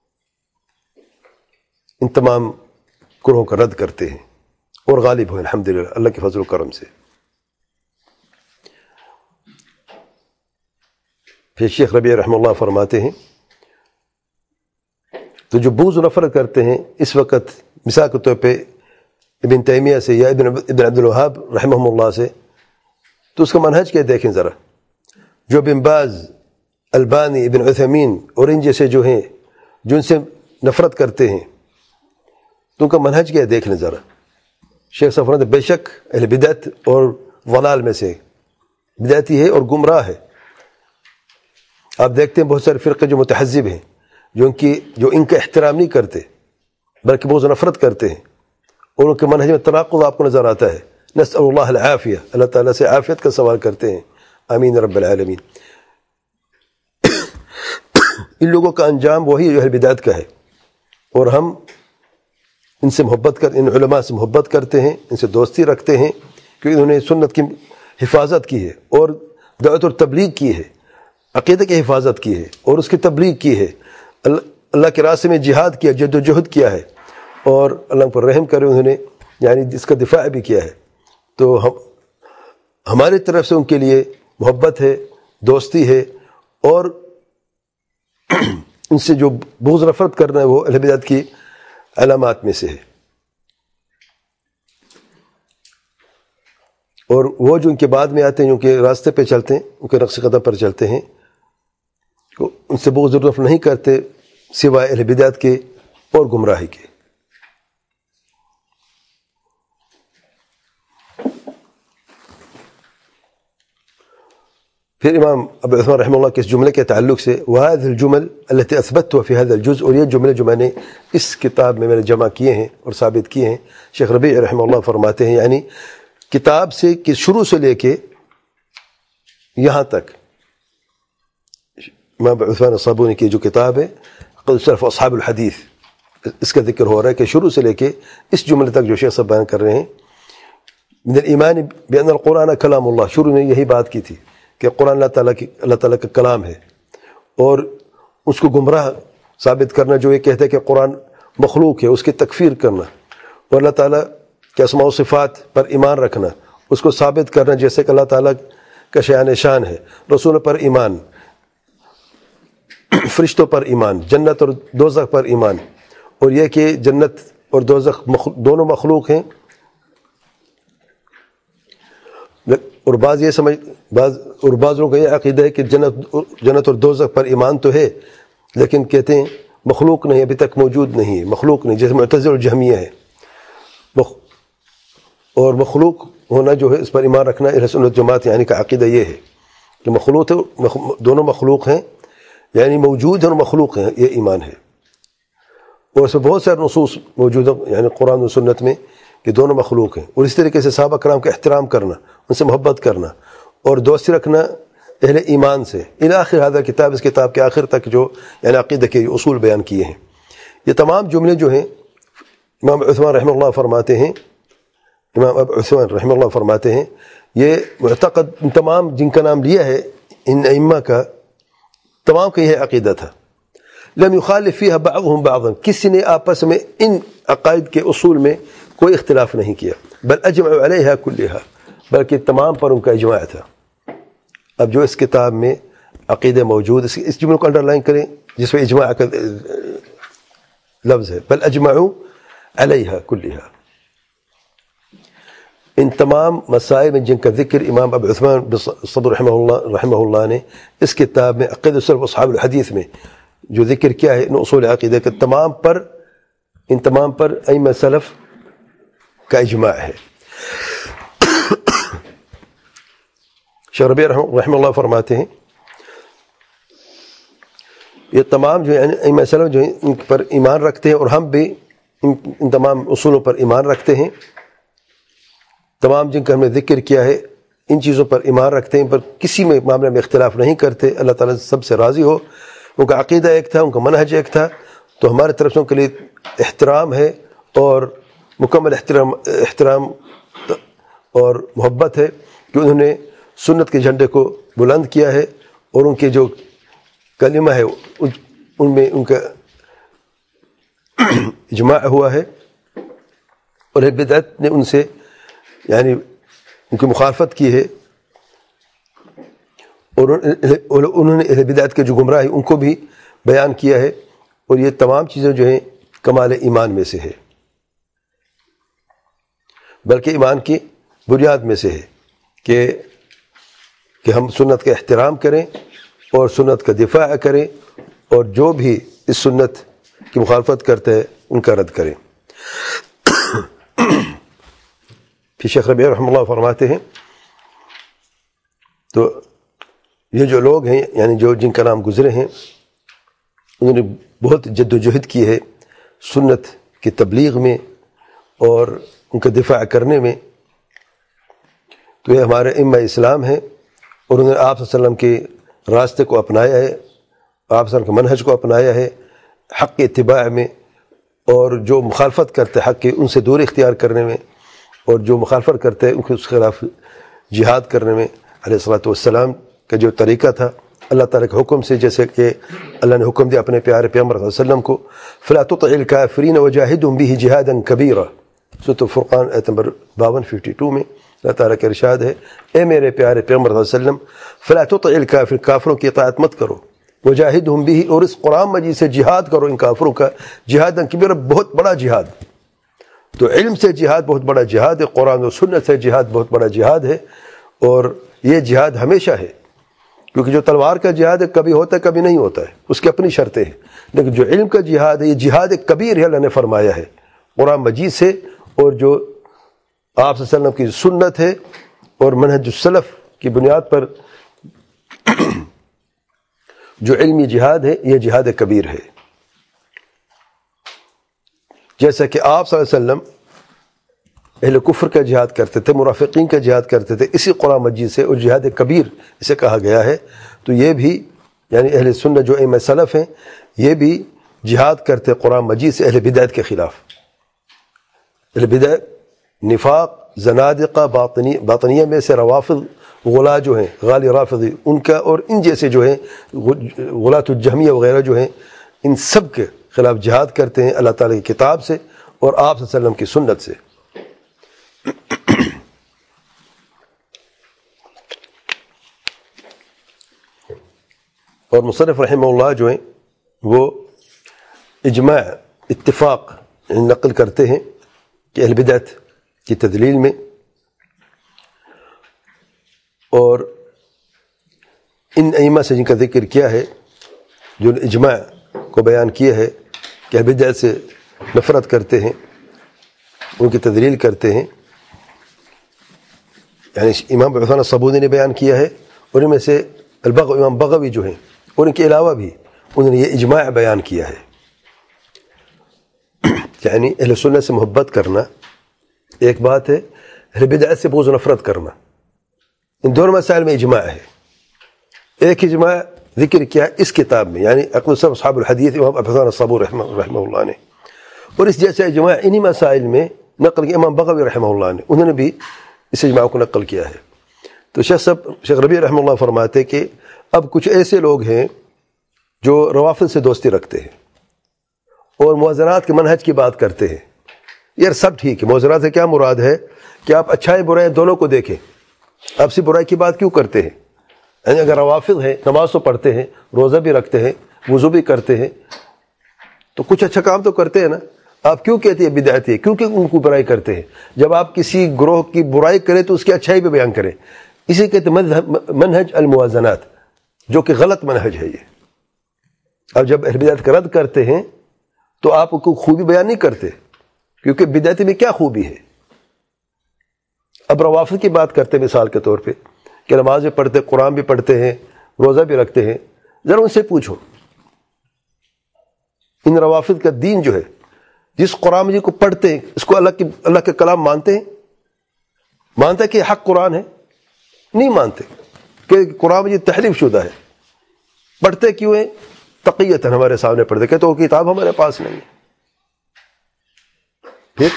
[SPEAKER 1] ان تمام گروہوں کا رد کرتے ہیں اور غالب ہوئے الحمدللہ اللہ کے فضل و کرم سے۔ پھر شیخ ربیع رحمہ اللہ فرماتے ہیں، تو جو بغض و نفرت کرتے ہیں اس وقت، مثال کے طور پہ ابن تیمیہ سے یا ابن ابن عبد الوہاب رحمہ اللہ سے، تو اس کا منہج کیا دیکھیں ذرا۔ جو بن باز، البانی، ابن عثیمین اور ان جیسے جو ہیں جو ان سے نفرت کرتے ہیں، تو ان کا منہج کیا دیکھ لیں ذرا۔ شیخ صاحب فرماتے ہیں بے شک اہل بدعت اور ضلال میں سے بدعتی ہے اور گمراہ ہے۔ آپ دیکھتے ہیں بہت سارے فرقے جو متحزب ہیں، جو ان کی جو ان کا احترام نہیں کرتے بلکہ بغض و نفرت کرتے ہیں، اور ان کے منہج میں تناقض آپ کو نظر آتا ہے۔ نسأل اللہ العافیہ، اللہ تعالیٰ سے عافیت کا سوال کرتے ہیں، آمین رب العالمین۔ ان لوگوں کا انجام وہی جو اہل بدعت کا ہے، اور ہم ان سے محبت کر ان علماء سے محبت کرتے ہیں، ان سے دوستی رکھتے ہیں، کیونکہ انہوں نے سنت کی حفاظت کی ہے اور دعوت اور تبلیغ کی ہے، عقیدہ کی حفاظت کی ہے اور اس کی تبلیغ کی ہے، اللہ کے راستے میں جہاد کیا، جد و جہد کیا ہے، اور اللہ پر رحم کرے انہوں نے یعنی اس کا دفاع بھی کیا ہے۔ تو ہم ہماری طرف سے ان کے لیے محبت ہے، دوستی ہے، اور ان سے جو بغض نفرت کرنا ہے وہ اہل بدعت کی علامات میں سے ہے۔ اور وہ جو ان کے بعد میں آتے ہیں، جو ان کے راستے پہ چلتے ہیں، ان کے نقش قدم پر چلتے ہیں، ان سے بغض نفرت نہیں کرتے سوائے اہل بدعت کے اور گمراہی کے۔ پھر امام ابو عثمان رحمہ اللہ کے اس جملے کے تعلق سے وهذه الجمل التي اثبتها في هذا الجزء، اور یہ جملے جو میں نے اس کتاب میں میں نے جمع کیے ہیں اور ثابت کیے ہیں، شیخ ربیع رحمہ اللہ فرماتے ہیں یعنی کتاب سے کہ شروع سے لے کے یہاں تک امام ابو عثمان الصابونی کی جو کتاب ہے قول سلف اصحاب الحدیث، اس کا ذکر ہو رہا ہے کہ شروع سے لے کے اس جملے تک جو شیخ صاحب بیان کر رہے ہیں، من الایمان بان القرآن کلام اللہ، شروع میں یہی بات کی تھی کہ قرآن اللہ تعالیٰ کی اللہ تعالیٰ کا کلام ہے، اور اس کو گمراہ ثابت کرنا جو یہ کہتے ہیں کہ قرآن مخلوق ہے، اس کی تکفیر کرنا، اور اللہ تعالیٰ کے اسماء و صفات پر ایمان رکھنا، اس کو ثابت کرنا جیسے کہ اللہ تعالیٰ کا شان شان ہے، رسول پر ایمان، فرشتوں پر ایمان، جنت اور دوزخ پر ایمان، اور یہ کہ جنت اور دوزخ دونوں مخلوق ہیں. اور بعض یہ سمجھ بعض اور بعض لوگوں کا یہ عقیدہ ہے کہ جنت جنت اور دوزخ پر ایمان تو ہے، لیکن کہتے ہیں مخلوق نہیں، ابھی تک موجود نہیں ہے، مخلوق نہیں، جیسے معتزلہ اور جہمیہ ہے. اور مخلوق ہونا جو ہے اس پر ایمان رکھنا اہل سنت جماعت یعنی کا عقیدہ یہ ہے کہ مخلوق ہے، دونوں مخلوق ہیں، یعنی موجود ہیں اور مخلوق ہیں، یہ ایمان ہے. اور اس میں بہت سارے نصوص موجود ہیں یعنی قرآن و سنت میں کہ دونوں مخلوق ہیں. اور اس طریقے سے صحابہ کرام کا احترام کرنا، ان سے محبت کرنا، اور دوستی رکھنا اہل ایمان سے. الی آخر ہذا کتاب، اس کتاب کے آخر تک جو یعنی عقیدہ کے اصول بیان کیے ہیں. یہ تمام جملے جو ہیں امام عثمان رحمہ اللہ فرماتے ہیں امام ابو عثمان رحمہ اللہ فرماتے ہیں یہ معتقد ان تمام جن کا نام لیا ہے ان ائمہ کا، تمام کا یہ عقیدہ تھا. لم يخالف فيها بعضهم بعضا، کسی نے آپس میں ان عقائد کے اصول میں کوئی اختلاف نہیں کیا. بل اجمعوا علیہا کلھا، بلکہ تمام پر ان کا اجماع تھا. اب جو اس کتاب میں عقیدے موجود، اس جملے کو انڈر لائن کریں جس میں اجماع کا لفظ ہے، بل اجمعوا علیہا کلھا. ان تمام مسائل میں جن کا ذکر امام ابو عثمان صدر رحمہ اللہ رحمہ اللہ نے اس کتاب میں عقیدۃ السلف اصحاب الحدیث میں جو ذکر کیا ہے ان اصول عقیدہ کے تمام پر ان تمام پر ائمہ سلف کا اجماع ہے. شیخ ربیع رحمہ اللہ فرماتے ہیں یہ تمام جو ہیں ائمہ سلف جو ہیں ان پر ایمان رکھتے ہیں، اور ہم بھی ان تمام اصولوں پر ایمان رکھتے ہیں. تمام جن کا ہم نے ذکر کیا ہے ان چیزوں پر ایمان رکھتے ہیں، پر کسی میں معاملے میں اختلاف نہیں کرتے. اللہ تعالیٰ سب سے راضی ہو. ان کا عقیدہ ایک تھا، ان کا منہج ایک تھا، تو ہمارے طرف سے ان کے لیے احترام ہے اور مکمل احترام احترام اور محبت ہے کہ انہوں نے سنت کے جھنڈے کو بلند کیا ہے، اور ان کے جو کلمہ ہے ان میں ان کا اجماع ہوا ہے. اور بدعت نے ان سے یعنی ان کی مخالفت کی ہے، اور انہوں نے اہل بدعت کے جو گمراہ ہیں ان کو بھی بیان کیا ہے. اور یہ تمام چیزیں جو ہیں کمال ایمان میں سے ہے، بلکہ ایمان کی بنیاد میں سے ہے کہ کہ ہم سنت کا احترام کریں اور سنت کا دفاع کریں، اور جو بھی اس سنت کی مخالفت کرتے ہیں ان کا رد کریں. پھر شیخ ربیع رحمہ اللہ فرماتے ہیں تو یہ جو لوگ ہیں یعنی جو جن کا نام گزرے ہیں انہوں نے بہت جد و جہد کی ہے سنت کی تبلیغ میں اور ان کا دفاع کرنے میں. تو یہ ہمارے ائمہ اسلام ہیں، اور انہوں نے آپ صلی اللہ علیہ وسلم کے راستے کو اپنایا ہے، آپ صلی اللہ علیہ وسلم کے منہج کو اپنایا ہے حق کے اتباع میں، اور جو مخالفت کرتے حق کی ان سے دور اختیار کرنے میں، اور جو مخالفت کرتے ہیں ان کے اس خلاف جہاد کرنے میں. علیہ الصلوۃ والسلام کا جو طریقہ تھا اللہ تعالیٰ کے حکم سے، جیسے کہ اللہ نے حکم دیا اپنے پیارے پیغمبر صلی اللہ علیہ وسلم کو، فلا تطع الکافرین وجاہدہم بہ جہادا کبیرا. سورۃ فرقان آیت نمبر باون ففٹی ٹو میں اللہ تعالیٰ کا ارشاد ہے، اے میرے پیارے پیغمبر صلی اللہ علیہ وسلم فلا تطع الکافر، کافروں کی اطاعت مت کرو، وجاہدہم بہ، اور اس قرآن مجید سے جہاد کرو ان کافروں کا، جہادا کبیرا، بہت بڑا جہاد. تو علم سے جہاد بہت بڑا جہاد ہے، قرآن و سنت سے جہاد بہت بڑا جہاد ہے، اور یہ جہاد ہمیشہ ہے. کیونکہ جو تلوار کا جہاد ہے کبھی ہوتا ہے کبھی نہیں ہوتا ہے، اس کی اپنی شرطیں ہیں. لیکن جو علم کا جہاد ہے یہ جہاد کبیر ہے، اللہ نے فرمایا ہے قرآن مجید سے، اور جو آپ صلی اللہ علیہ وسلم کی سنت ہے اور منہج السلف کی بنیاد پر جو علمی جہاد ہے یہ جہاد کبیر ہے. جیسا کہ آپ صلی اللہ علیہ وسلم اہل کفر کا جہاد کرتے تھے، منافقین کا جہاد کرتے تھے اسی قرآن مجید سے، اور جہاد کبیر اسے کہا گیا ہے. تو یہ بھی یعنی اہل سنت جو ائمہ سلف ہیں یہ بھی جہاد کرتے قرآن مجید سے اہل بدعت کے خلاف. اہل بدعت نفاق، زنادقہ، باطنی باطنیہ میں سے روافض غلاة جو ہیں غالی رافضی ان کا اور ان جیسے جو ہیں غلاة الجہمیہ وغیرہ جو ہیں ان سب کے خلاف جہاد کرتے ہیں اللہ تعالیٰ کی کتاب سے اور آپ صلی اللہ علیہ وسلم کی سنت سے. اور مصنف رحمہ اللہ جو ہیں وہ اجماع اتفاق نقل کرتے ہیں کہ اہل بدعت کی تدلیل میں اور ان ائمہ سے جن کا ذکر کیا ہے جو اجماع کو بیان کیا ہے کہ اہل بدعت سے نفرت کرتے ہیں ان کی تدلیل کرتے ہیں، یعنی امام عثمان الصابونی نے بیان کیا ہے اور ان میں سے البغ امام بغوی جو ہیں اور ان کے علاوہ بھی انہوں نے یہ اجماع بیان کیا ہے. یعنی اہل سنت سے محبت کرنا ایک بات ہے، اہل بدعت سے بغض و نفرت کرنا، ان دونوں مسائل میں اجماع ہے. ایک اجماع ذکر کیا اس کتاب میں یعنی عقل السلف اصحاب الحدیث امام ابو حسن الصابونی رحمہ رحمہ اللہ نے، اور اس جیسا اجماع انہی مسائل میں نقل کیا امام بغوی رحمہ اللہ نے، انہوں نے بھی اس اجماع کو نقل کیا ہے. تو شیخ صاحب شیخ ربیع رحمہ اللہ فرماتے کہ اب کچھ ایسے لوگ ہیں جو روافض سے دوستی رکھتے ہیں اور موازنات کے منہج کی بات کرتے ہیں. یار سب ٹھیک ہے، موازنات سے کیا مراد ہے کہ آپ اچھائی برائی دونوں کو دیکھیں، آپ سے برائی کی بات کیوں کرتے ہیں؟ یعنی اگر روافض ہیں، نماز تو پڑھتے ہیں، روزہ بھی رکھتے ہیں، وضو بھی کرتے ہیں، تو کچھ اچھا کام تو کرتے ہیں نا، آپ کیوں کہتے ہیں بدعتی ہے؟ کیونکہ ان کو برائی کرتے ہیں. جب آپ کسی گروہ کی برائی کریں تو اس کی اچھائی بھی بیان کریں. اسی کہتے ہیں منہج الموازنات، جو کہ غلط منہج ہے یہ. اب جب اہل بدعت کا رد کرتے ہیں تو آپ کو خوبی بیان نہیں کرتے، کیونکہ بدعتی میں کیا خوبی ہے. اب روافض کی بات کرتے ہیں مثال کے طور پہ کہ نماز بھی پڑھتے، قرآن بھی پڑھتے ہیں، روزہ بھی رکھتے ہیں. ذرا ان سے پوچھو ان روافض کا دین جو ہے، جس قرآن مجید کو پڑھتے ہیں اس کو اللہ کی اللہ کا کلام مانتے ہیں؟ مانتے ہیں کہ حق قرآن ہے؟ نہیں مانتے کہ قرآن مجید تحریف شدہ ہے. پڑھتے کیوں ہیں؟ تقیتاً ہمارے سامنے پڑھتے، کہتے وہ کتاب ہمارے پاس نہیں ہے. پھر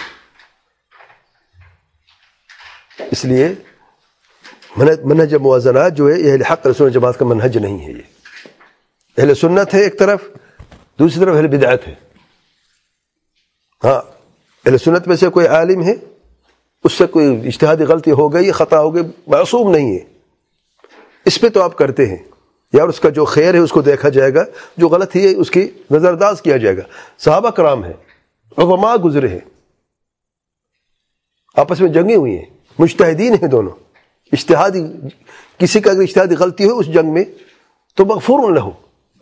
[SPEAKER 1] اس لیے منہج موازنات جو ہے یہ اہل حق اہل سنت جماعت کا منہج نہیں ہے. یہ اہل سنت ہے ایک طرف، دوسری طرف اہل بدعت ہے. ہاں اہل سنت میں سے کوئی عالم ہے، اس سے کوئی اجتہادی غلطی ہو گئی، خطا ہو گئی، معصوم نہیں ہے، اس پہ تو آپ کرتے ہیں، یا اس کا جو خیر ہے اس کو دیکھا جائے گا، جو غلط ہے اس کی نظر انداز کیا جائے گا. صحابہ کرام ہیں، علماء گزرے ہیں، آپس میں جنگیں ہوئی ہیں، مجتہدین ہیں دونوں. اجتہادی کسی کا اگر اجتہادی غلطی ہو اس جنگ میں تو مغفور لہ،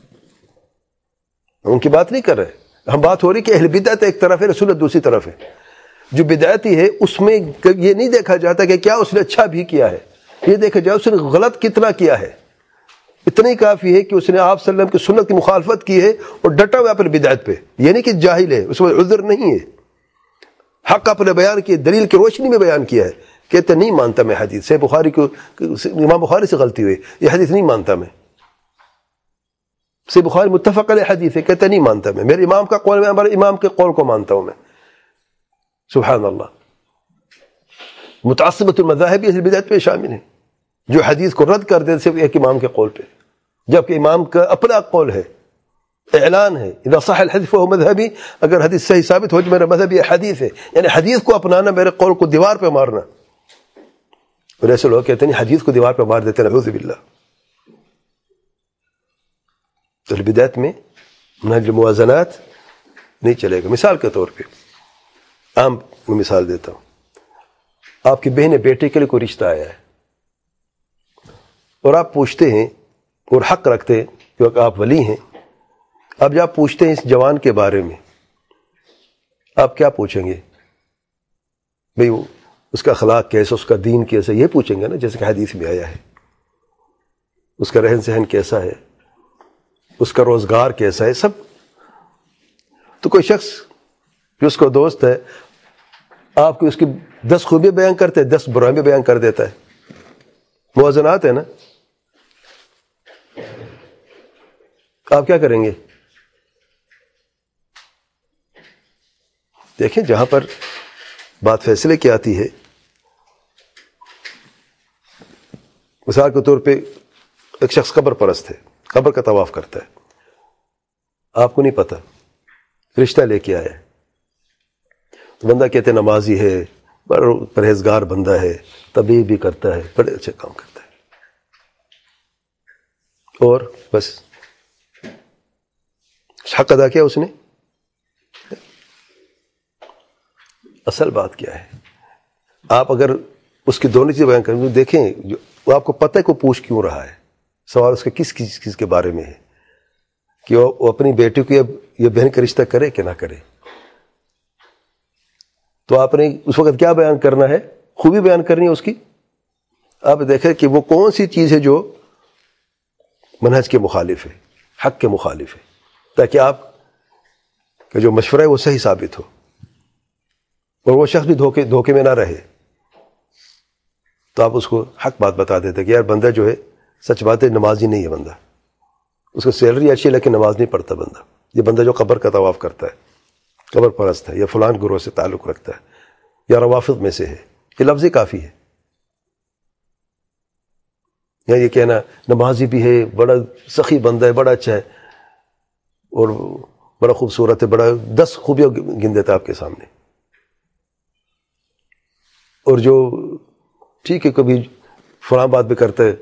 [SPEAKER 1] ان کی بات نہیں کر رہے. ہم بات ہو رہی کہ اہل بدعت ایک طرف ہے، سنت دوسری طرف ہے. جو بدعتی ہے اس میں یہ نہیں دیکھا جاتا کہ کیا اس نے اچھا بھی کیا ہے، یہ دیکھا جائے اس نے غلط کتنا کیا ہے. اتنا ہی کافی ہے کہ اس نے آپ صلی اللہ علیہ وسلم کی سنت کی مخالفت کی ہے اور ڈٹا ہوا اپنے بدعت پہ، یہ نہیں کہ جاہل ہے، اس میں عذر نہیں ہے. حق اپنے بیان کی دلیل کی روشنی میں بیان کیا ہے. کہتے نہیں مانتا میں حدیث سے، بخاری کو امام بخاری سے غلطی ہوئی، یہ حدیث نہیں مانتا میں. سے بخاری متفق علیہ حدیث ہے، کہتے نہیں مانتا میں، میرے امام کا قول، میں ہمارے امام کے قول کو مانتا ہوں میں. سبحان اللہ. متعصبۃ المذاہب اہل بدعت پہ شامل ہیں، جو حدیث کو رد کر دے صرف ایک امام کے قول پہ، جبکہ امام کا اپنا قول ہے، اعلان ہے اذا صح الحدیث فهو مذہبی، اگر حدیث صحیح ثابت ہو جو میرا مذہبی حدیث ہے. یعنی حدیث کو اپنانا، میرے قول کو دیوار پہ مارنا. اور ایسے لوگ کہتے ہیں حدیث کو دیوار پہ مار دیتے ہیں، نعوذ باللہ. تو بدعت میں منہج موازنات نہیں چلے گا. مثال کے طور پہ عام مثال دیتا ہوں، آپ کی بہن بیٹے کے لیے کوئی رشتہ آیا ہے اور آپ پوچھتے ہیں اور حق رکھتے ہیں کیونکہ آپ ولی ہیں. اب جب آپ پوچھتے ہیں اس جوان کے بارے میں، آپ کیا پوچھیں گے؟ بھئی وہ اس کا اخلاق کیسا، اس کا دین کیسا، یہ پوچھیں گے نا، جیسے کہ حدیث میں آیا ہے. اس کا رہن سہن کیسا ہے، اس کا روزگار کیسا ہے، سب. تو کوئی شخص جو اس کا دوست ہے آپ کو اس کی دس خوبیاں بیان کرتے ہیں، دس برائیاں بیان کر دیتا ہے. موازنات ہے نا. آپ کیا کریں گے؟ دیکھیں جہاں پر بات فیصلے کی آتی ہے، مثال کے طور پہ ایک شخص قبر پرست ہے، قبر کا طواف کرتا ہے، آپ کو نہیں پتہ، رشتہ لے کے آیا ہے، تو بندہ کہتے ہیں نمازی ہے، بڑا پرہیزگار بندہ ہے، طبیب بھی کرتا ہے، بڑے اچھے کام کرتا ہے، اور بس حق ادا کیا اس نے؟ اصل بات کیا ہے؟ آپ اگر اس کی دونوں چیزیں بیان کریں تو دیکھیں، وہ آپ کو پتہ ہے کہ وہ پوچھ کیوں رہا ہے، سوال اس کا کس کس چیز کے بارے میں ہے، کہ وہ اپنی بیٹی کو یہ بہن کا رشتہ کرے کہ نہ کرے. تو آپ نے اس وقت کیا بیان کرنا ہے؟ خوبی بیان کرنی ہے اس کی. آپ دیکھیں کہ وہ کون سی چیز ہے جو منہج کے مخالف ہے، حق کے مخالف ہے، تاکہ آپ کا جو مشورہ ہے وہ صحیح ثابت ہو اور وہ شخص بھی دھوکے دھوکے میں نہ رہے. تو آپ اس کو حق بات بتا دیتے کہ یار بندہ جو ہے سچ بات ہے نمازی نہیں ہے، بندہ اس کو سیلری اچھی ہے لیکن نماز نہیں پڑھتا بندہ. یہ بندہ جو قبر کا طواف کرتا ہے، قبر پرست ہے، یا فلان گروہ سے تعلق رکھتا ہے، یا روافض میں سے ہے، یہ لفظ ہی کافی ہے. یا یہ کہنا نمازی بھی ہے، بڑا سخی بندہ ہے، بڑا اچھا ہے اور بڑا خوبصورت ہے، بڑا دس خوبیاں گن دیتا ہے آپ کے سامنے. اور جو ٹھیک ہے کبھی فلاں بات بھی کرتا ہے،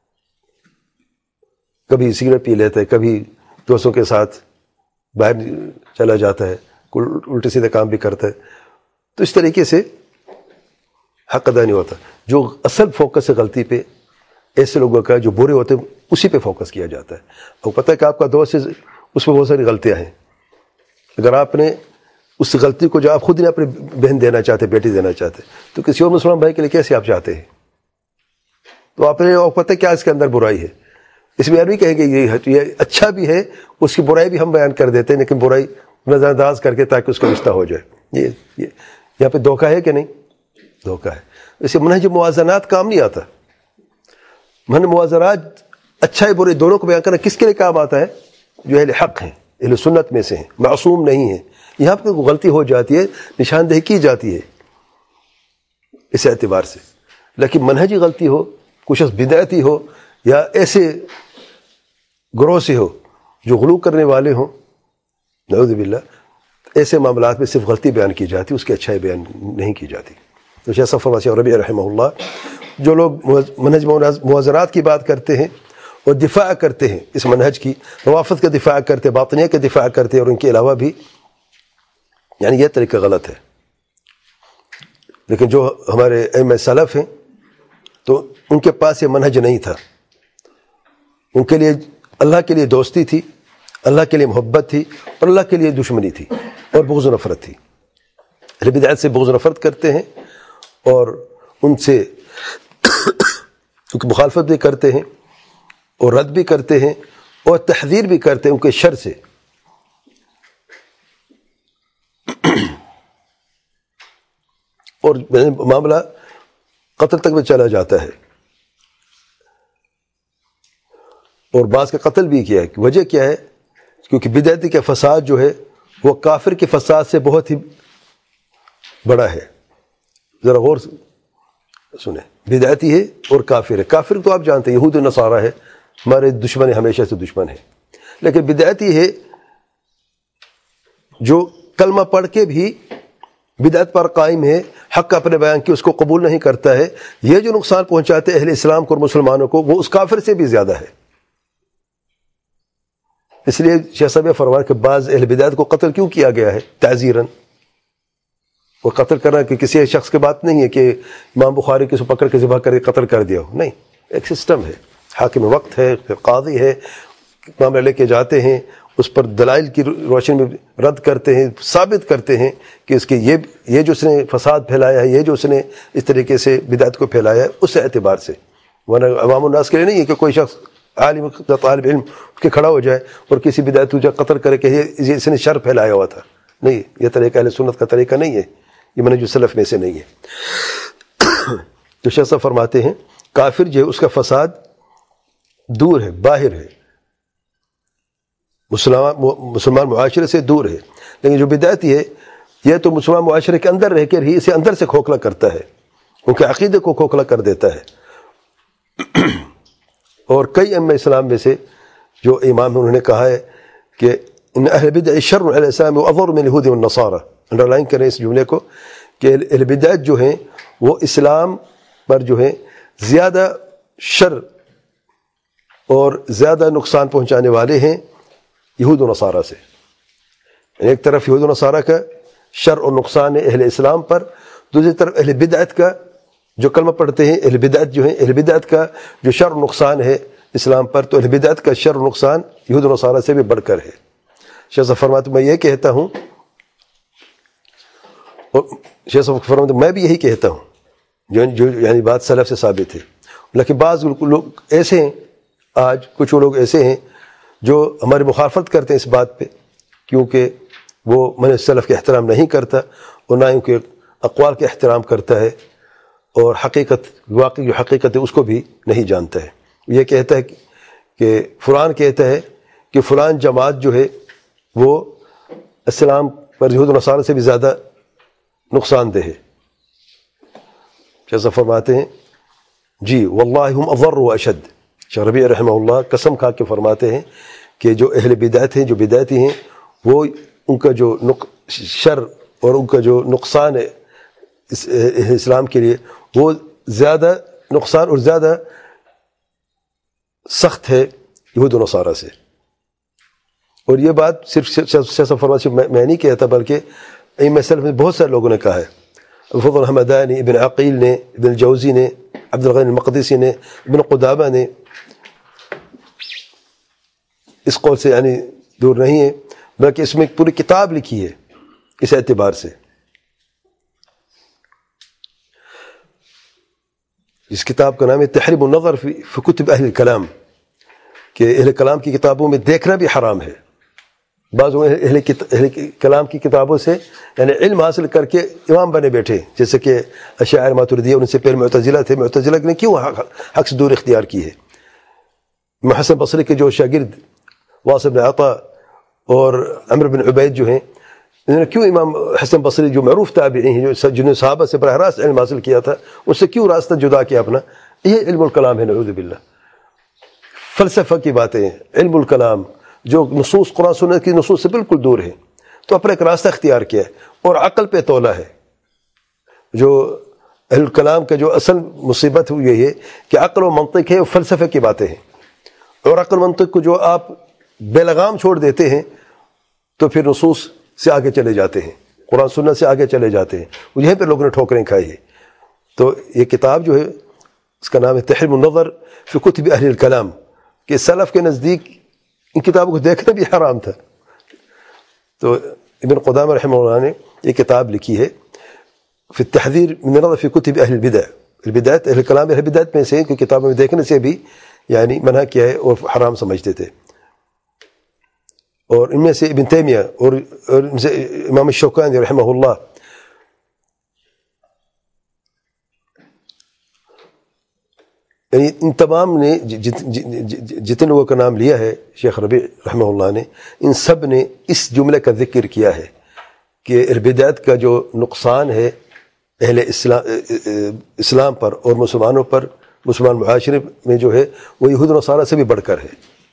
[SPEAKER 1] کبھی سگریٹ پی لیتا ہے، کبھی دوستوں کے ساتھ باہر چلا جاتا ہے، الٹے سیدھے کام بھی کرتا ہے، تو اس طریقے سے حق ادا نہیں ہوتا. جو اصل فوکس ہے غلطی پہ، ایسے لوگوں کا جو برے ہوتے ہیں اسی پہ فوکس کیا جاتا ہے. اور پتہ ہے کہ آپ کا دوست ہے، اس میں بہت ساری غلطیاں ہیں. اگر آپ نے اس غلطی کو جو آپ خود نے اپنی بہن دینا چاہتے، بیٹی دینا چاہتے، تو کسی اور مسلمان بھائی کے لیے کیسے آپ چاہتے ہیں؟ تو آپ نے پتہ ہے کیا اس کے اندر برائی ہے. اس میں بھی کہیں گے یہ اچھا بھی ہے، اس کی برائی بھی ہم بیان کر دیتے ہیں، لیکن برائی نظر انداز کر کے تاکہ اس کا رشتہ ہو جائے. یہ یہ یہاں پہ دھوکہ ہے کہ نہیں؟ دھوکہ ہے. اسے منہج موازنات کام نہیں آتا. منہج موازنات اچھا ہے برے دونوں کو بیان کرنا کس کے لیے کام آتا ہے؟ جو اہل حق ہیں، اہل سنت میں سے ہیں، معصوم نہیں ہیں. یہاں پہ غلطی ہو جاتی ہے، نشاندہی کی جاتی ہے اس اعتبار سے. لیکن منہجی غلطی ہو، کچھ بدعتی ہو، یا ایسے گروہ سے ہو جو غلو کرنے والے ہوں، نعوذ باللہ، ایسے معاملات میں صرف غلطی بیان کی جاتی، اس کی اچھائی بیان نہیں کی جاتی. تو شیخ صفوان شیخ ربیع رحمہ اللہ، جو لوگ منہج موازنات کی بات کرتے ہیں اور دفاع کرتے ہیں اس منہج کی، روافض کا دفاع کرتے، باطنیہ کا دفاع کرتے، اور ان کے علاوہ بھی، یعنی یہ طریقہ غلط ہے. لیکن جو ہمارے ائمہ سلف ہیں تو ان کے پاس یہ منہج نہیں تھا. ان کے لیے اللہ کے لیے دوستی تھی، اللہ کے لیے محبت تھی، اور اللہ کے لیے دشمنی تھی اور بغض و نفرت تھی. اہل بدعت سے بغض و نفرت کرتے ہیں اور ان سے کیونکہ مخالفت بھی کرتے ہیں اور رد بھی کرتے ہیں اور تحذیر بھی کرتے ہیں ان کے شر سے. اور معاملہ قتل تک میں چلا جاتا ہے، اور بعض کا قتل بھی کیا ہے. وجہ کیا ہے؟ کیونکہ بدعتی کا فساد جو ہے وہ کافر کے فساد سے بہت ہی بڑا ہے. ذرا غور سنیں، بدعتی ہے اور کافر ہے. کافر تو آپ جانتے ہیں یہود و نصارہ ہے، ہمارے دشمن ہمیشہ سے دشمن ہے. لیکن بدعتی ہے جو کلمہ پڑھ کے بھی بدعت پر قائم ہے، حق اپنے بیان کی اس کو قبول نہیں کرتا ہے. یہ جو نقصان پہنچاتے اہل اسلام کو اور مسلمانوں کو، وہ اس کافر سے بھی زیادہ ہے. اس لیے شیخ صاحب فرمان کہ بعض اہل بدعت کو قتل کیوں کیا گیا ہے تعزیراً. اور قتل کرنا کہ کسی شخص کی بات نہیں ہے کہ امام بخاری کسی کو پکڑ کے ذبح کر کے قتل کر دیا ہو، نہیں. ایک سسٹم ہے، حاکم وقت ہے، قاضی ہے، معاملہ لے کے جاتے ہیں، اس پر دلائل کی روشنی میں رد کرتے ہیں، ثابت کرتے ہیں کہ اس کے یہ یہ جو اس نے فساد پھیلایا ہے، یہ جو اس نے اس طریقے سے بدعت کو پھیلایا ہے، اس اعتبار سے. ورنہ عوام الناس کے لیے نہیں ہے کہ کوئی شخص عالم طالب علم اٹھ کے کھڑا ہو جائے اور کسی بدعت کو قتل کرے کہ یہ اس نے شر پھیلایا ہوا تھا. نہیں، یہ طریقہ اہل سنت کا طریقہ نہیں ہے، یہ منہج السلف میں سے نہیں ہے. تو شیخ صاحب فرماتے ہیں کافر جو ہے اس کا فساد دور ہے، باہر ہے، مسلمان مسلمان معاشرے سے دور ہے. لیکن جو بدعتی ہے یہ تو مسلمان معاشرے کے اندر رہ کر ہی اسے اندر سے کھوکھلا کرتا ہے، ان کے عقیدے کو کھوکھلا کر دیتا ہے اور کئی ائمہ اسلام میں سے جو امام ہیں انہوں نے کہا ہے کہ ان اہل بدع شر علی الاسلام واضر من اليهود والنصارى. انڈر لائن کریں اس جملے کو کہ اہل بدعت جو ہیں وہ اسلام پر جو ہے زیادہ شر اور زیادہ نقصان پہنچانے والے ہیں یہود و نصارہ سے. ایک طرف یہود و نصارہ کا شر اور نقصان ہے اہل اسلام پر، دوسری طرف اہل بدعت کا جو کلمہ پڑھتے ہیں اہل بدعت جو ہیں اہل بدعت کا جو شر و نقصان ہے اسلام پر، تو اہل بدعت کا شر و نقصان یہود و نصارہ سے بھی بڑھ کر ہے. شیخ صاحب فرماتے میں یہ کہتا ہوں، اور شیخ صاحب فرماتے میں بھی یہی کہتا ہوں جو جو یعنی بات سلف سے ثابت ہے. لیکن بعض لوگ ایسے ہیں، آج کچھ لوگ ایسے ہیں جو ہماری مخالفت کرتے ہیں اس بات پہ، کیونکہ وہ منہج سلف کے احترام نہیں کرتا اور نہ ان کے اقوال کے احترام کرتا ہے، اور حقیقت واقعی جو حقیقت ہے اس کو بھی نہیں جانتا ہے. یہ کہتا ہے کہ فلان کہتا ہے کہ فلان جماعت جو ہے وہ اسلام پر یہود و نصارہ سے بھی زیادہ نقصان دہ ہے. جیسا فرماتے ہیں جی واللہ ہم اضر و اشد. شیخ ربیع رحمہ اللہ قسم کھا کے فرماتے ہیں کہ جو اہل بدعت ہیں جو بدعتی ہیں وہ ان کا جو شر اور ان کا جو نقصان ہے اس اسلام کے لیے وہ زیادہ نقصان اور زیادہ سخت ہے یہود و نصارہ سے. اور یہ بات صرف شیخ فرماتے میں نہیں کہتا بلکہ ائمہ سلف میں بہت سارے لوگوں نے کہا ہے. فضل الحمدانی، ابن عقیل نے، ابن الجوزی نے، عبد الغنی المقدسی نے، ابن قدامہ نے اس قول سے یعنی دور نہیں ہے، بلکہ اس میں ایک پوری کتاب لکھی ہے اس اعتبار سے. اس کتاب کا نام ہے تحریم النظر فی کتب اہل الکلام، کہ اہل کلام کی کتابوں میں دیکھنا بھی حرام ہے. بعض اہل کلام کی کتابوں سے یعنی علم حاصل کر کے امام بنے بیٹھے، جیسے کہ اشاعرہ ماتریدیہ، ان سے پہلے معتزلہ تھے. معتزلہ نے کیوں حق سے دور اختیار کی ہے؟ حسن بصری کے جو شاگرد واصل بن عطا اور عمرو بن عبید جو ہیں، انہوں نے کیوں امام حسن بصری جو معروف تابعی ہیں جو جنہوں نے صحابہ سے براہ راست علم حاصل کیا تھا، اس سے کیوں راستہ جدا کیا اپنا؟ یہ علم الکلام ہے، نعوذ باللہ. فلسفہ کی باتیں، علم الکلام جو نصوص قرآن سنت کی نصوص سے بالکل دور ہے، تو اپنا ایک راستہ اختیار کیا ہے اور عقل پہ تولا ہے. جو اہل الکلام کا جو اصل مصیبت ہوئی ہے کہ عقل و منطق ہے، فلسفے کی باتیں ہیں، اور عقل منطق کو جو آپ بے لگام چھوڑ دیتے ہیں تو پھر نصوص سے آگے چلے جاتے ہیں، قرآن سنت سے آگے چلے جاتے ہیں. یہیں پہ لوگوں نے ٹھوکریں کھائی ہے. تو یہ کتاب جو ہے اس کا نام ہے تحریم النظر فی کتب اہل الکلام، کہ سلف کے نزدیک ان کتابوں کو دیکھنا بھی حرام تھا. تو ابن قدامہ رحمہ اللہ نے یہ کتاب لکھی ہے فی التحذیر من النظر فی کتب اہل البدع. البدعت اہل کلام اہل بدعت میں سے کہ کتابوں میں دیکھنے سے بھی یعنی منع کیا ہے اور حرام سمجھتے تھے. اور ان میں سے ابن تیمیہ اور ان سے امام الشوکانی رحمہ اللہ، یعنی ان تمام نے جتنے لوگوں کا نام لیا ہے شیخ ربیع رحمہ اللہ نے، ان سب نے اس جملے کا ذکر کیا ہے کہ بدعت کا جو نقصان ہے اہل اسلام اسلام پر اور مسلمانوں پر، مسلمان معاشرے میں جو ہے وہ یہود و نصارہ سے بھی بڑھ کر ہے.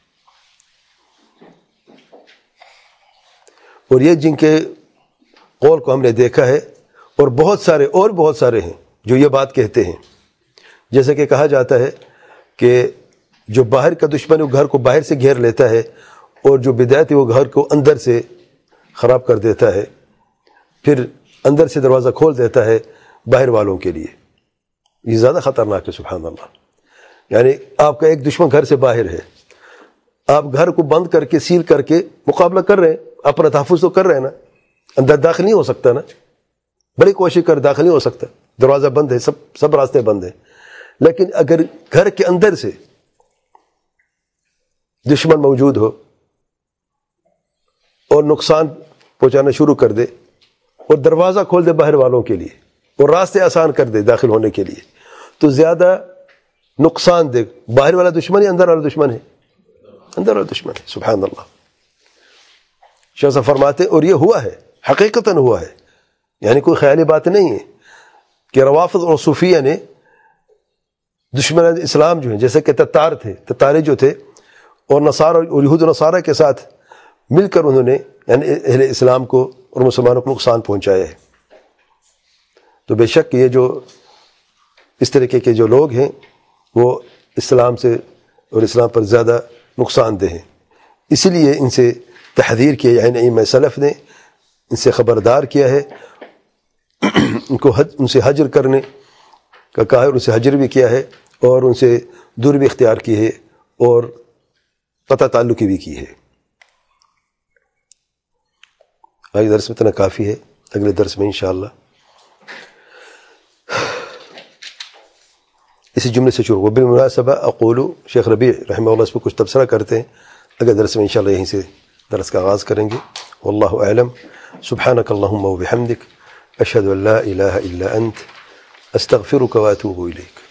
[SPEAKER 1] اور یہ جن کے قول کو ہم نے دیکھا ہے، اور بہت سارے اور بہت سارے ہیں جو یہ بات کہتے ہیں. جیسے کہ کہا جاتا ہے کہ جو باہر کا دشمن وہ گھر کو باہر سے گھیر لیتا ہے، اور جو بدعت ہے وہ گھر کو اندر سے خراب کر دیتا ہے، پھر اندر سے دروازہ کھول دیتا ہے باہر والوں کے لیے. یہ زیادہ خطرناک ہے سبحان اللہ. یعنی آپ کا ایک دشمن گھر سے باہر ہے، آپ گھر کو بند کر کے سیل کر کے مقابلہ کر رہے ہیں، اپنا تحفظ تو کر رہے ہیں نا، اندر داخل نہیں ہو سکتا نا، بڑی کوشش کر داخل نہیں ہو سکتا، دروازہ بند ہے، سب سب راستے بند ہیں. لیکن اگر گھر کے اندر سے دشمن موجود ہو اور نقصان پہنچانا شروع کر دے اور دروازہ کھول دے باہر والوں کے لیے اور راستے آسان کر دے داخل ہونے کے لیے، تو زیادہ نقصان دے باہر والا دشمن ہے اندر والا دشمن ہے؟ اندر والا دشمن ہے. سبحان اللہ. شیخ صاحب فرماتے اور یہ ہوا ہے، حقیقتاً ہوا ہے، یعنی کوئی خیالی بات نہیں ہے کہ روافض اور صوفیہ نے دشمن اسلام جو ہیں جیسے کہ تتار تھے، تتارے جو تھے اور نصارہ اور یہود و نصارہ کے ساتھ مل کر انہوں نے یعنی اہل اسلام کو اور مسلمانوں کو نقصان پہنچایا ہے. تو بے شک یہ جو اس طریقے کے جو لوگ ہیں وہ اسلام سے اور اسلام پر زیادہ نقصان دہ ہیں. اسی لیے ان سے تحذیر کیا یعنی ائمہ سلف نے ان سے خبردار کیا ہے، ان کو حج ان سے حجر کرنے کا کہا ہے، اور ان سے حجر بھی کیا ہے اور ان سے دور بھی اختیار کی ہے اور قطع تعلقی بھی کی ہے. آج درس میں اتنا کافی ہے، اگلے درس میں انشاءاللہ اسی جملے سے شروع. وبالمناسبہ اقول، شیخ ربیع رحمہ اللہ اس پہ کچھ تبصرہ کرتے ہیں، اگلے درس میں انشاءاللہ یہیں سے درس کا آغاز کریں گے. واللہ اعلم. سبحانک اللہم وبحمدک، اشہد ان لا الہ الا انت، استغفرک واتوب الیک.